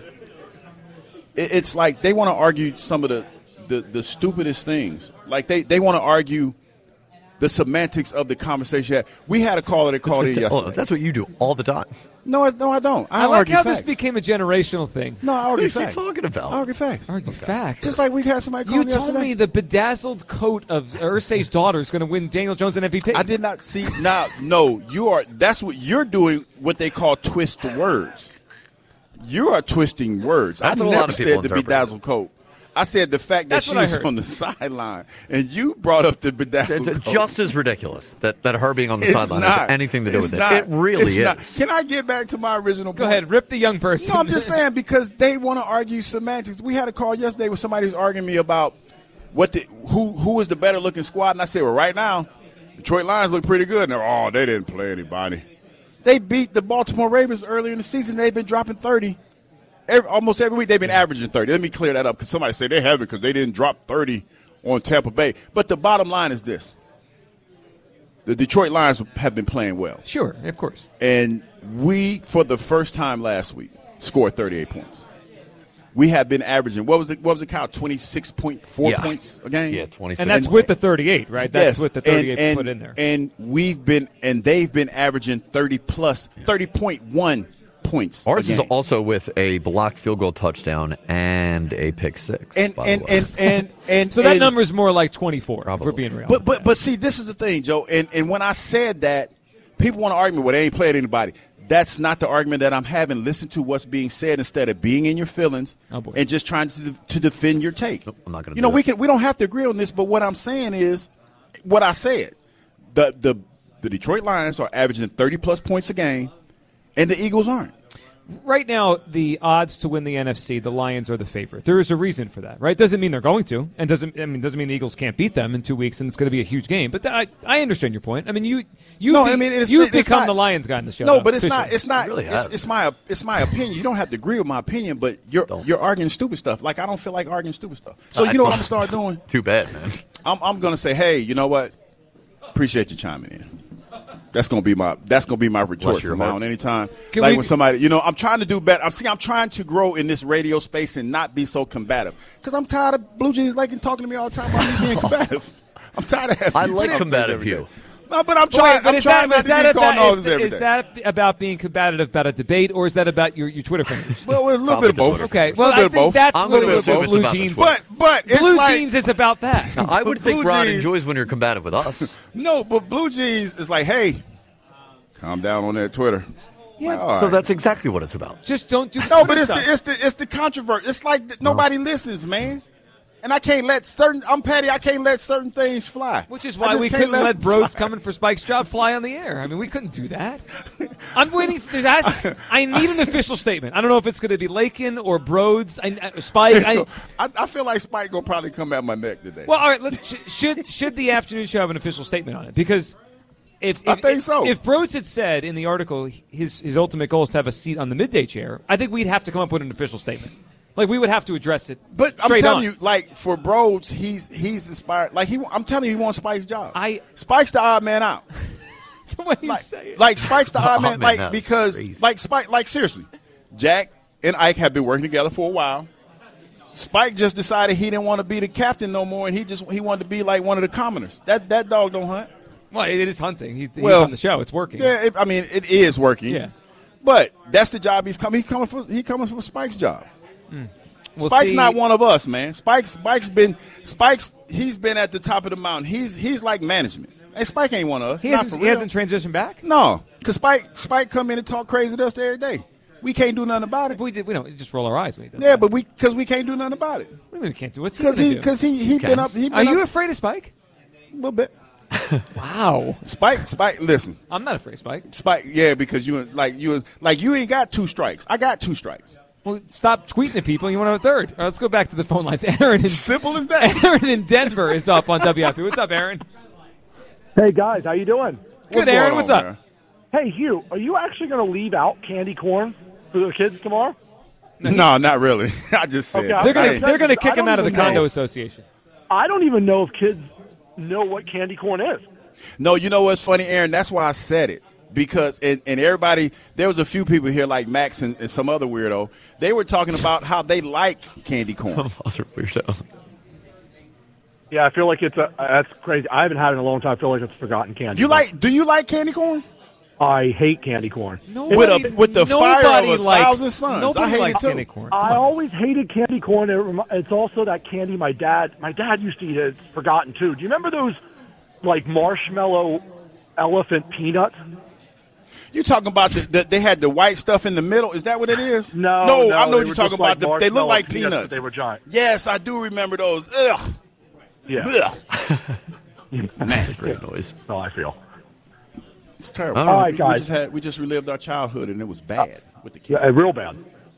it, it's like they want to argue some of the, the, the stupidest things. Like they, they want to argue the semantics of the conversation. We had a caller that called in Oh, yesterday. that's what you do all the time. No, I, no, I don't. I, I like argue how facts. this became a generational thing. No, I argue What are you facts. talking about? I argue facts. Argue facts. Just like we had somebody call You me told yesterday. me the bedazzled coat of Irsay's daughter is going to win Daniel Jones an M V P. I did not see. Now, no, you are. That's what you're doing. What they call twist words. You are twisting words. That's I what a never lot of people said the interpret. bedazzled coat. I said the fact that That's she what I was heard. on the sideline, and you brought up the bedazzled It's coat. just as ridiculous that, that her being on the It's sideline not. has anything to do It's with not. it. It really It's is. not. Can I get back to my original Go point? ahead, rip the young person. No, I'm just saying because they want to argue semantics. We had a call yesterday where somebody was arguing me about what the who who is the better looking squad, and I said, well, right now, Detroit Lions look pretty good. And they're, oh, they didn't play anybody. They beat the Baltimore Ravens earlier in the season. They've been dropping thirty. Every, almost every week they've been averaging thirty. Let me clear that up because somebody say they haven't because they didn't drop thirty on Tampa Bay. But the bottom line is this. The Detroit Lions have been playing well. Sure, of course. And we, for the first time last week, scored thirty-eight points. We have been averaging, what was it, what was it, Kyle, twenty-six point four Yeah. points a game? Yeah, twenty-six. And that's with the thirty-eight, right? That's Yes, with the thirty-eight and, put and- in there. And we've been, and they've been averaging thirty plus, thirty point one points. Ours a is game. also with a blocked field goal touchdown and a pick six. And by the and, way. and and and so that and- number is more like twenty-four, if Probably. we're being real. But but but see, this is the thing, Joe. And and when I said that, people want to argue, well, they ain't played anybody. That's not the argument that I'm having. Listen to what's being said instead of being in your feelings Oh, boy. and just trying to to defend your take. Nope, I'm not gonna You do know, we that. can we don't have to agree on this, but what I'm saying is what I said. The the the Detroit Lions are averaging thirty plus points a game, and the Eagles aren't. Right now, the odds to win the N F C, the Lions are the favorite. There is a reason for that, right? Doesn't mean they're going to, and doesn't I mean doesn't mean the Eagles can't beat them in two weeks, and it's going to be a huge game. But th- I I understand your point. I mean, you you No, be, I mean, it's- you've it's become not- the Lions guy in the show. No, now, but it's officially. not. It's not. really it's, have. it's my. It's my opinion. You don't have to agree with my opinion, but you're you're arguing stupid stuff. Like I don't feel like arguing stupid stuff. So I you know what I'm don't. gonna start doing? Too bad, man. I'm I'm gonna say, hey, you know what? Appreciate you chiming in. That's gonna be my. That's gonna be my retort Bless your from now heart. on. Anytime, Can like we- when somebody, you know, I'm trying to do better. I'm see, I'm trying to grow in this radio space and not be so combative. Because I'm tired of Blue Jeans liking talking to me all the time about me being combative. I'm tired of having. I these like conversations combative every day. you. No, but I'm But trying. wait, but I'm is trying that, not is to that be called about, names is, every is day. that about being combative about a debate, or is that about your, your Twitter fingers? Well, a little Probably bit of the both. Twitter Okay, A well, little I bit of think both. that's I'm what gonna it assume was. it's Blue about the Jeans. Twitter. But but it's Blue like, Jeans is about that. Now, I would But think Blue Ron Jeans- enjoys when you're combative with us. No, but Blue Jeans is like, hey, calm down on that Twitter. Yeah, All So right. that's exactly what it's about. Just don't do no, but Twitter it's stuff. the it's the it's the controversy. It's like th- nobody listens, man. And I can't let certain – I'm petty. I can't let certain things fly. Which is why we couldn't let, let Broads coming for Spike's job fly on the air. I mean, we couldn't do that. I'm waiting – there has to, I need an official statement. I don't know if it's going to be Lakin or Broads. I, uh, Spike. I, I, I feel like Spike going to probably come at my neck today. Well, all right. Look, sh- should, should the afternoon show have an official statement on it? Because if, if – I think so. If Broads had said in the article his, his ultimate goal is to have a seat on the midday chair, I think we'd have to come up with an official statement. Like, we would have to address it. But I'm straight telling on. you, like, for Broads, he's he's inspired. Like, he, I'm telling you, he wants Spike's job. I Spike's the odd man out. The way you like, say it. Like, Spike's the odd man, man like, out. because, Crazy. like, Spike, like, seriously, Jack and Ike have been working together for a while. Spike just decided he didn't want to be the captain no more, and he just he wanted to be like one of the commoners. That that dog don't hunt. Well, it is hunting. He, he's Well, on the show. It's working. Yeah, it, I mean, it is working. Yeah. But that's the job he's coming. He's coming for. He coming for Spike's job. Mm. We'll Spike's see. not one of us, man. Spike's Spike's been Spike's. He's been at the top of the mountain. He's he's like management. Hey, Spike ain't one of us. He Not hasn't, for he real. hasn't transitioned back? No, because Spike Spike come in and talk crazy to us every day. We can't do nothing about it. We did. We don't just roll our eyes when he does Yeah, that. but we because we can't do nothing about it. What do you mean we can't do? What's he Because gonna he do? because he he been up. He been Are you up, afraid of Spike? a little bit? Wow. Spike Spike. Listen, I'm not afraid of Spike. Spike. Yeah, because you like you like you ain't got two strikes. I got two strikes. Well, stop tweeting at people. You want to have a third. All right, let's go back to the phone lines. Aaron in, Simple as that. Aaron in Denver is up on W I P. What's up, Aaron? Hey, guys. How you doing? Good, Aaron. What's up? man? Hey, Hugh, are you actually going to leave out candy corn for the kids tomorrow? No, not really. I just said Okay, They're I- going to they're going to I kick him don't out of the even know. condo association. I don't even know if kids know what candy corn is. No, you know what's funny, Aaron? That's why I said it. Because, and, and everybody, there was a few people here like Max and, and some other weirdo. They were talking about how they like candy corn. Other weirdo. Yeah, I feel like it's a, that's crazy. I haven't had it in a long time. I feel like it's forgotten candy. You like? Do you like candy corn? I hate candy corn. With a with the fire nobody of a likes- thousand suns. nobody I hate likes it too. candy corn. I always hated candy corn. It remi- It's also that candy my dad my dad used to eat it. It's forgotten too. Do you remember those like marshmallow elephant peanuts? You talking about the, the they had the white stuff in the middle? Is that what it is? No, no. no, I know they what you're were talking just about. like The, they look marshmallow like peanuts, peanuts. but they were giant. Yes, I do remember those. Ugh. Yeah. Ugh. Nasty. Great noise. That's how I feel. It's terrible. All right, We guys. just had we just relived our childhood and it was bad with the kids. Yeah, real bad.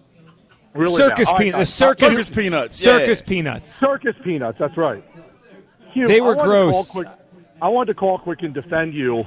Really Circus bad. All right, peanuts. guys. Circus, Circus peanuts, Circus yeah. peanuts. Circus peanuts. That's right. Hugh, They were I wanted to call gross. quick, I wanted to call quick and defend you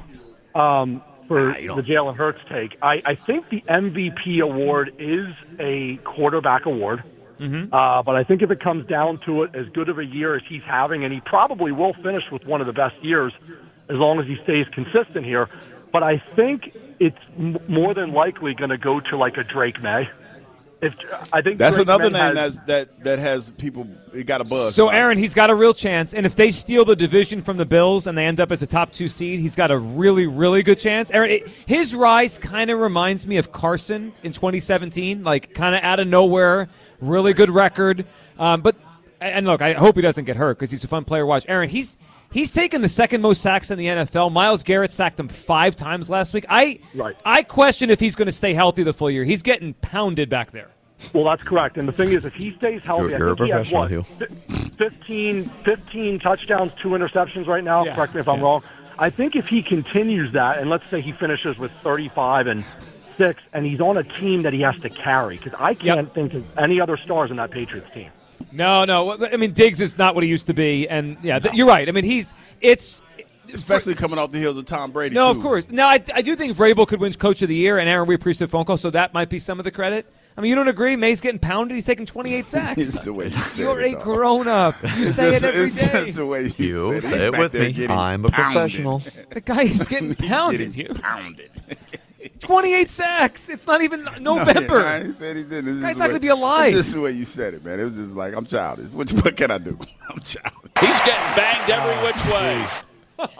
um, for you don't- the Jalen Hurts take. I, I think the M V P award is a quarterback award. Mm-hmm. Uh, but I think if it comes down to it, as good of a year as he's having, and he probably will finish with one of the best years as long as he stays consistent here. But I think it's m- more than likely going to go to like a Drake May. If I think That's Drake another May name has, that's, that that has people. It got a buzz. So, about it. Aaron, he's got a real chance. And if they steal the division from the Bills and they end up as a top two seed, he's got a really, really good chance. Aaron, it, his rise kind of reminds me of Carson in twenty seventeen, like kind of out of nowhere, really good record. Um, but and look, I hope he doesn't get hurt because he's a fun player to watch. Aaron, he's he's taken the second most sacks in the N F L. Myles Garrett sacked him five times last week. I Right. I question if he's going to stay healthy the full year. He's getting pounded back there. Well, that's correct. And the thing is, if he stays healthy, You're- you're I think a he has, professional, what, Hugh. fi- fifteen, fifteen touchdowns, two interceptions right now. Yeah. Correct me if I'm Yeah. wrong. I think if he continues that, and let's say he finishes with thirty-five and six, and he's on a team that he has to carry, because I can't think of any other stars in that Patriots team. No, no. I mean, Diggs is not what he used to be, and yeah, th- you're right. I mean, he's it's especially coming off the heels of Tom Brady. no, too. of course. Now, I, I do think Vrabel could win Coach of the Year, and Aaron, we appreciate the phone call, so that might be some of the credit. I mean, you don't agree? May's getting pounded. He's taking twenty-eight sacks. It's the way you say You're it, a dog. grown-up. You It's say it just- every it's day. just the way you, You say say He's it back with there me. getting I'm a pounded. professional. The guy is getting He's pounded. getting You pounded. twenty-eight sacks. It's not even November. No, I ain't said he didn't. This is Guy's the not way- gonna be alive. This is the way you said it, man. It was just like, I'm childish. What, what can I do? I'm childish. He's getting banged every which way.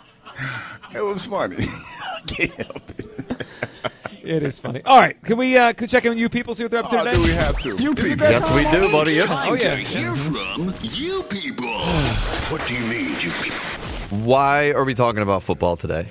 It was funny. I can't help it. It is funny. All right, can we uh, can we check in with you people, see what they're up to Oh, today? do we have to? You people. Yes, we do, buddy. Yep. Oh, yeah. Hear from you people. What do you mean, you people? Why are we talking about football today?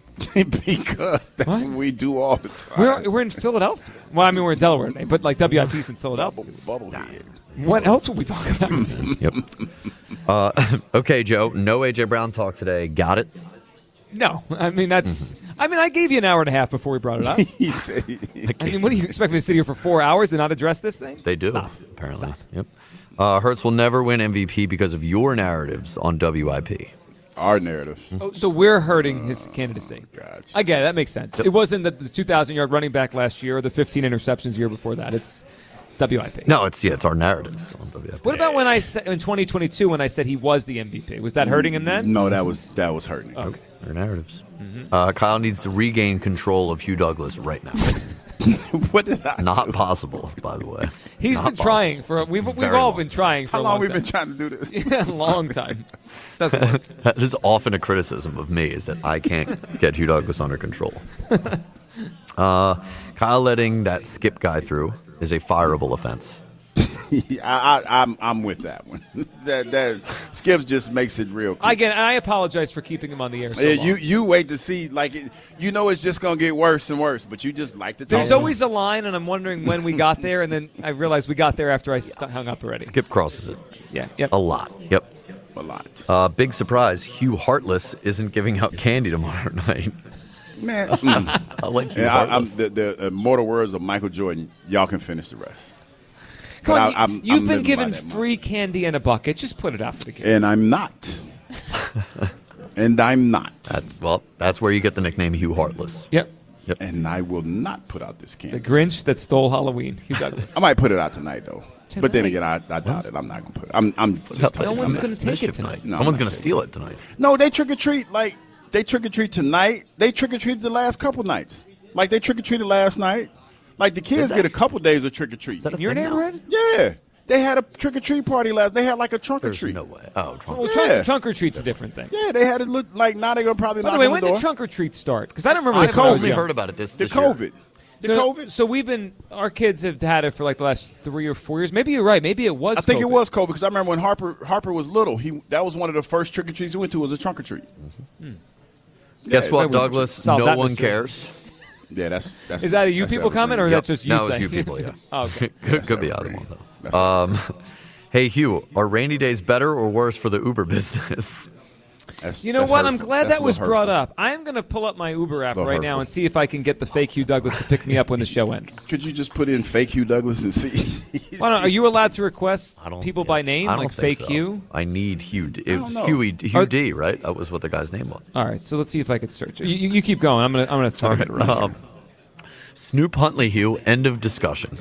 Because that's what? we do all the time. We're, we're in Philadelphia. Well, I mean, we're in Delaware today, but like W I P's in Philadelphia. Bubblehead. What else will we talk about? Yep. Uh, okay, Joe. No A J Brown talk today. Got it? No. I mean, that's. I mean, I gave you an hour and a half before we brought it up. He said- I mean, what do you expect me to sit here for four hours and not address this thing? They do, Stop. apparently. Stop. Yep. Uh, Hurts will never win M V P because of your narratives on W I P. Our narratives. Oh, so we're hurting his candidacy. Gotcha. I get it. That makes sense. It wasn't the, the two thousand yard running back last year or the fifteen interceptions the year before that. It's, it's W I P. No, it's yeah, it's our narratives on W I P. What about when I said in twenty twenty-two when I said he was the M V P? Was that hurting him then? No, that was that was hurting. Okay. Our narratives. Mhm. Uh, Kyle needs to regain control of Hugh Douglas right now. What did I Not do? possible, by the way. He's Not been possible. trying for we've we've Very all long. been trying for How a long long we time. been trying to do this? Yeah, a long time. Doesn't work. That is often a criticism of me, is that I can't get Hugh Douglas under control. Uh, Kyle letting that Skip guy through is a fireable offense. I, I, I'm I'm with that one. that that Skip just makes it real. I get. I apologize for keeping him on the air. So Yeah, long. you you wait to see like it, you know it's just gonna get worse and worse, but you just like to. There's talk. always a line, and I'm wondering when we got there, and then I realized we got there after I st- hung up already. Skip crosses it. Yeah, yep. A lot. Yep. a lot. Uh, big surprise, Hugh Heartless isn't giving out candy tomorrow night. Man, mm. I like Hugh yeah, I, I'm Heartless. the, the immortal words of Michael Jordan. Y'all can finish the rest. Come But on, I- I'm- you, have I'm been living given by that free candy and a bucket. Just put it out for the kids. And I'm not. and I'm not. That's, well, that's where you get the nickname Hugh Heartless. Yep. Yep. And I will not put out this candy. The Grinch that stole Halloween. Hugh Douglas. I might put it out tonight though. But then Tonight? again, I, I doubt it. I'm not gonna put it. I'm. I'm just No telling you one's tonight. gonna take it tonight. No, Someone's I'm going not to taking steal it tonight. No, they trick or treat like they trick or treat tonight. They trick or treated the last couple nights. Like they trick or treated last night. Like the kids Did get they? a couple days of trick or treat. In your neighborhood? Yeah, they had a trick or treat party last. They had like a trunk or There's treat. no way. Oh, trunk. Well, Yeah. trunk, trunk or treat's a different thing. Yeah, they had it look like now they're gonna probably By knock the way, on when the door. did trunk or treat start? Because I don't remember I this when I was only young. heard about it this, the this year. COVID. The so, COVID. So we've been, our kids have had it for like the last three or four years. Maybe you're right. Maybe it was I think COVID. it was COVID because I remember when Harper Harper was little. He that was one of the first trick or treats he went to was a trunk or treat. Hmm. Guess Yeah, what, Wait, we Douglas? solved No that one mystery. cares. Yeah, that's that's. Is that a you that's people evergreen. comment or Yep. that's just you No, it's saying? you people, yeah. Oh, okay. could could be That's either evergreen. one, though. That's Um, hey, Hugh, are rainy days better or worse for the Uber business? That's- You know that's what? I'm hurtful. glad That's that a was little brought hurtful. up. I'm going to pull up my Uber app Little right now hurtful. and see if I can get the fake Hugh Douglas to pick me up when the show ends. Could you just put in fake Hugh Douglas and see? Well, no, are you allowed to request I don't, people yeah. by name, I don't like think fake so. Hugh? I need Hugh. D- It don't was know. Huey, Hugh Are- D, right? That was what the guy's name was. All right, so let's see if I could search. You, you, you keep going. I'm going to I'm gonna tell All you right. how to run. Um, Snoop Huntley, Hugh. End of discussion.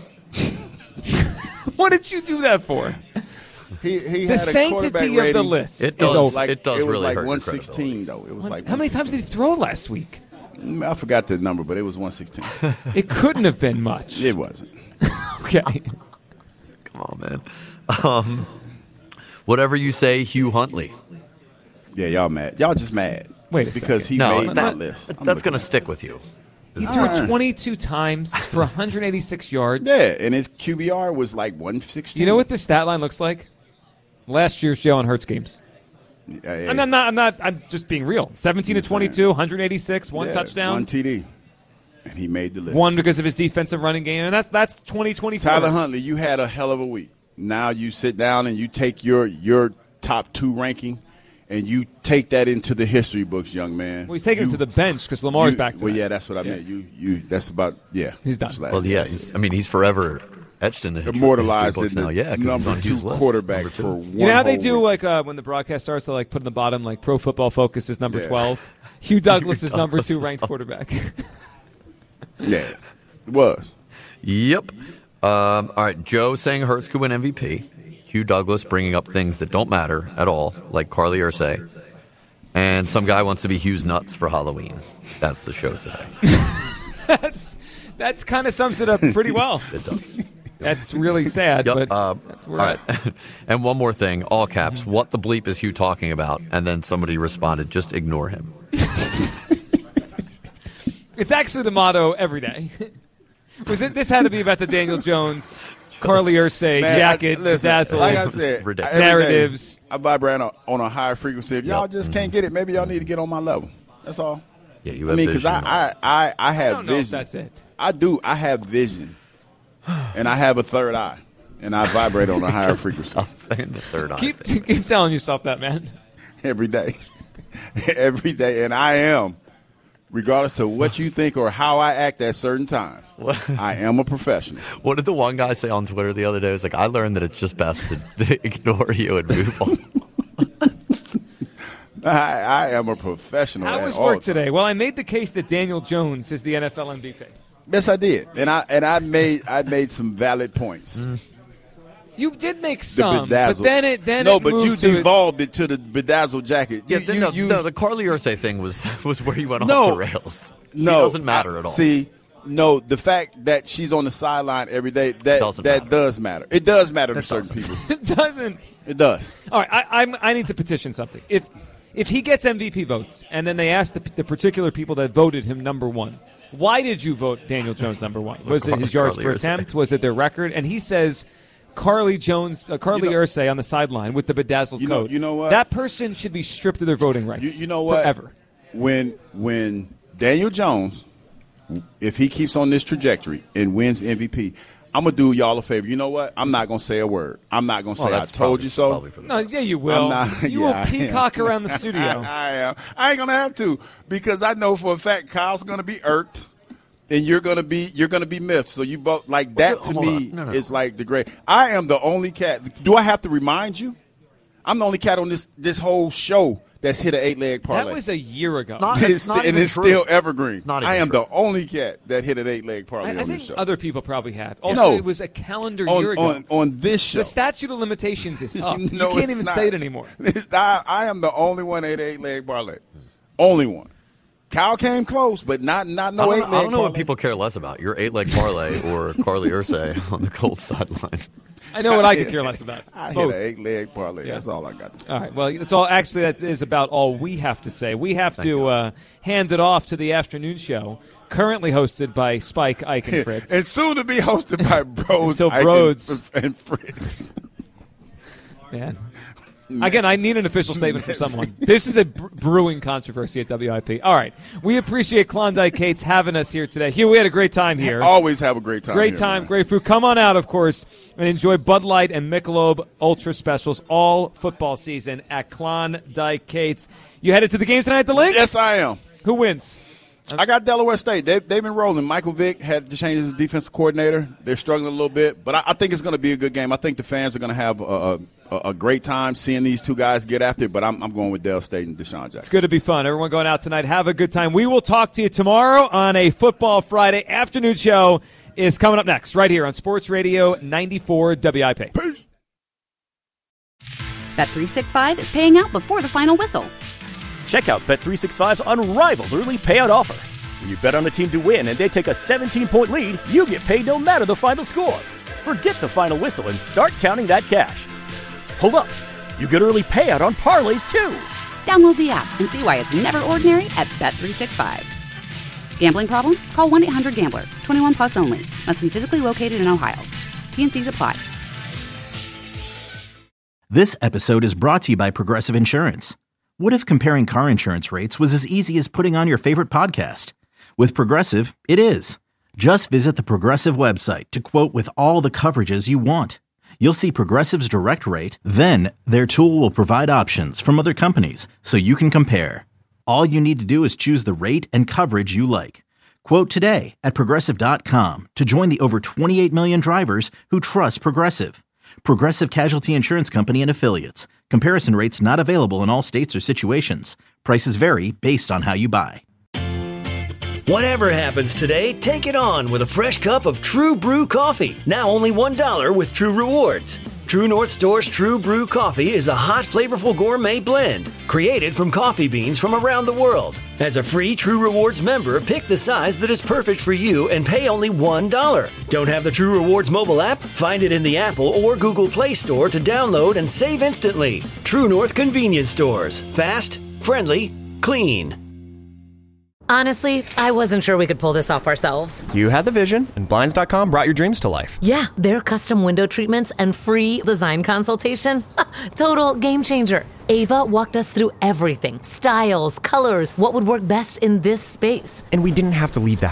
What did you do that for? He, he The had a sanctity quarterback of the rating. list It is does. over. Like, It does it was really like hurt your one sixteen though. It was like How many times did he throw last week? he? I forgot the number, but it was one sixteen. It couldn't have been much. It wasn't. Okay. Come on, man. Um, whatever you say, Hugh Huntley. Yeah, y'all mad. Y'all just mad. Wait a because second. he No, made that- that list. I'm that's going looking to stick with you. He All threw right. twenty-two times for one hundred eighty-six yards. Yeah, and his Q B R was like one sixteen. You know what this stat line looks like? Last year's Jalen Hurts games. Yeah, yeah. I'm not, I'm not. I'm not. I'm just being real. seventeen to twenty-two, one hundred eighty-six, one Yeah, touchdown, one T D, and he made the list. one because of his defensive running game, and that's that's twenty twenty-four. Tyler Huntley, you had a hell of a week. Now you sit down and you take your your top two ranking, and you take that into the history books, young man. Well, he's taking you, it to the bench because Lamar's you- back. Well, tonight. yeah, that's what I meant. You you. That's about yeah. He's done. That's last Well, yeah. year. He's, I mean, he's forever etched in the history, Immortalized history books in the now. Yeah, 'cause he's number on two Hugh's list. quarterback Number two. for one You know how they whole do week. like uh, when the broadcast starts, they like put in the bottom like Pro Football Focus is number Yeah. twelve. Hugh Douglas is number Douglas two is ranked number- quarterback. Yeah, it was. Yep. Um, all right, Joe saying Hurts could win M V P. Hugh Douglas bringing up things that don't matter at all, like Carly Ursay. And some guy wants to be Hugh's nuts for Halloween. That's the show today. that's that's kind of sums it up pretty well. It does. That's really sad, Yep. but Uh, that's where all we're right. And one more thing, all caps. What the bleep is Hugh talking about? And then somebody responded, just ignore him. It's actually the motto every day. Was it? This had to be about the Daniel Jones, Carly Ursay Man, jacket, I, listen, dazzle, like I said, ridiculous. every day narratives. I vibrate on, on a higher frequency. If y'all Yep. just can't get it, maybe y'all need to get on my level. That's all. Yeah, you I have mean, because vision. I, I, I, I I have don't know if vision. that's it. I do. I have vision, and I have a third eye. and I vibrate on a higher frequency. Stop saying the third eye. Keep, keep telling yourself that, man. Every day. Every day. And I am, regardless to what you think or how I act at certain times, I am a professional. What did the one guy say on Twitter the other day? It was like, I learned that it's just best to ignore you and move on. I, I am a professional. How at was all work times. today? Well, I made the case that Daniel Jones is the N F L M V P. Yes, I did, and I and I made I made some valid points. Mm. You did make The some, but bedazzled. then it then no, it but moved you to devolved it to the bedazzled jacket. Yeah, You- the, you- no, you- no, the Carly Ursay thing was was where you went No. off the rails. No, it doesn't matter I- at all. See, no, the fact that she's on the sideline every day that Doesn't that matter. does matter. It does matter to It certain doesn't. people. it doesn't. It does. All right, I, I'm, I need to petition something. If if he gets M V P votes, and then they ask the, the particular people that voted him number one, why did you vote Daniel Jones number one? Was it his yards Carly per Ursay. attempt? Was it their record? And he says Carly Jones, uh, Carly You know- Ursay on the sideline with the bedazzled You know- coat. you know what? That person should be stripped of their voting rights. You, you know what? Forever. When when Daniel Jones, if he keeps on this trajectory and wins M V P, I'm gonna do y'all a favor. You know what? I'm not gonna say a word. I'm not gonna say Well, I that's told probably- you so. probably for the No, yeah, you will. I'm not- you yeah, I will am. peacock around the studio. I am. I ain't gonna have to because I know for a fact Kyle's gonna be irked, and you're gonna be you're gonna be miffed. So you both like that Well, to hold me on. No, no, is no. like the great. I am the only cat. Do I have to remind you? I'm the only cat on this this whole show that's hit an eight leg parlay. That was a year ago. not- It's It's st- and even it's true. still evergreen. It's not I even am true. the only cat that hit an eight leg parlay I, I on think this show. other people probably have. Also, No. it was a calendar on, year ago. on, on this show. The statute of limitations is up. No, you can't it's even not. say it anymore. It's- I, I am the only one that eight leg parlay. Only one. Kyle came close, but not not no I eight don't, leg know, I don't know what parlay. people care less about, your eight-leg parlay or Carly Ursay on the Colts sideline. I know what I could care less about. I Both. hit an eight leg parlay. Yeah. That's all I got to say. All right. Well, that's all. Actually, that is about all we have to say. We have to uh, hand it off to the afternoon show, currently hosted by Spike, Ike, and Fritz. And soon to be hosted by Broads, Until Ike, Broads. and, and Fritz. Man. Again, I need an official statement from someone. This is a br- brewing controversy at W I P. All right. We appreciate Klondike Kate's having us here today. Hugh, we had a great time here. Always have a great time. Great here, time, man. great food. Come on out, of course, and enjoy Bud Light and Michelob Ultra Specials all football season at Klondike Kate's. You headed to the game tonight at the Link? Yes, I am. Who wins? I got Delaware State. They, they've been rolling. Michael Vick had to change his defensive coordinator. They're struggling a little bit, but I, I think it's going to be a good game. I think the fans are going to have a, a, a great time seeing these two guys get after it, but I'm, I'm going with Dell State and Deshaun Jackson. It's good to be fun. Everyone going out tonight, have a good time. We will talk to you tomorrow on a Football Friday afternoon show is coming up next right here on Sports Radio ninety-four W I P. Peace. Bet three sixty-five is paying out before the final whistle. Check out Bet three sixty-five's unrivaled early payout offer. When you bet on a team to win and they take a seventeen-point lead, you get paid no matter the final score. Forget the final whistle and start counting that cash. Hold up. You get early payout on parlays, too. Download the app and see why it's never ordinary at Bet three sixty-five. Gambling problem? Call one eight hundred gambler. twenty-one plus only. Must be physically located in Ohio. T and C's apply. This episode is brought to you by Progressive Insurance. What if comparing car insurance rates was as easy as putting on your favorite podcast? With Progressive, it is. Just visit the Progressive website to quote with all the coverages you want. You'll see Progressive's direct rate, then their tool will provide options from other companies so you can compare. All you need to do is choose the rate and coverage you like. Quote today at Progressive dot com to join the over twenty-eight million drivers who trust Progressive. Progressive Casualty Insurance Company and Affiliates. Comparison rates not available in all states or situations. Prices vary based on how you buy. Whatever happens today, take it on with a fresh cup of True Brew coffee. Now only one dollar with True Rewards. True North Store's True Brew coffee is a hot, flavorful gourmet blend created from coffee beans from around the world. As a free True Rewards member, pick the size that is perfect for you and pay only one dollar. Don't have the True Rewards mobile app? Find it in the Apple or Google Play Store to download and save instantly. True North Convenience Stores. Fast, friendly, clean. Honestly, I wasn't sure we could pull this off ourselves. You had the vision, and Blinds dot com brought your dreams to life. Yeah, their custom window treatments and free design consultation. Total game changer. Ava walked us through everything. Styles, colors, what would work best in this space. And we didn't have to leave the house.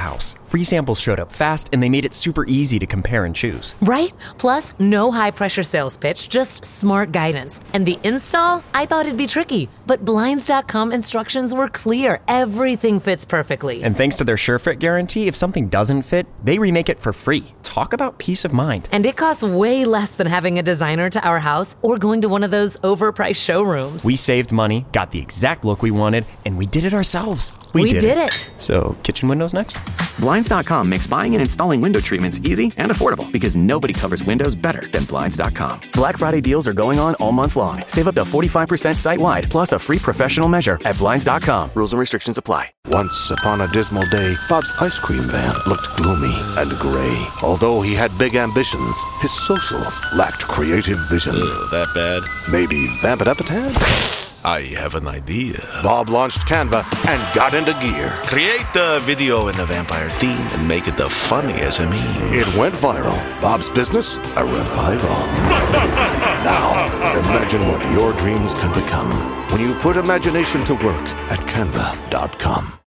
Free samples showed up fast, and they made it super easy to compare and choose. Right? Plus, no high-pressure sales pitch, just smart guidance. And the install? I thought it'd be tricky, but Blinds dot com instructions were clear. Everything fits perfectly. And thanks to their SureFit guarantee, if something doesn't fit, they remake it for free. Talk about peace of mind. And it costs way less than having a designer to our house or going to one of those overpriced showrooms. We saved money, got the exact look we wanted, and we did it ourselves. We, we did, did it. it. So, kitchen windows next? Blinds dot com makes buying and installing window treatments easy and affordable because nobody covers windows better than Blinds dot com. Black Friday deals are going on all month long. Save up to forty-five percent site-wide, plus a free professional measure at Blinds dot com. Rules and restrictions apply. Once upon a dismal day, Bob's ice cream van looked gloomy and gray. Although he had big ambitions, his socials lacked creative vision. Ugh, that bad? Maybe vamp it up a tad? I have an idea. Bob launched Canva and got into gear. Create the video in the vampire theme and make it the funniest of me. It went viral. Bob's business, a revival. Now, imagine what your dreams can become when you put imagination to work at canva dot com.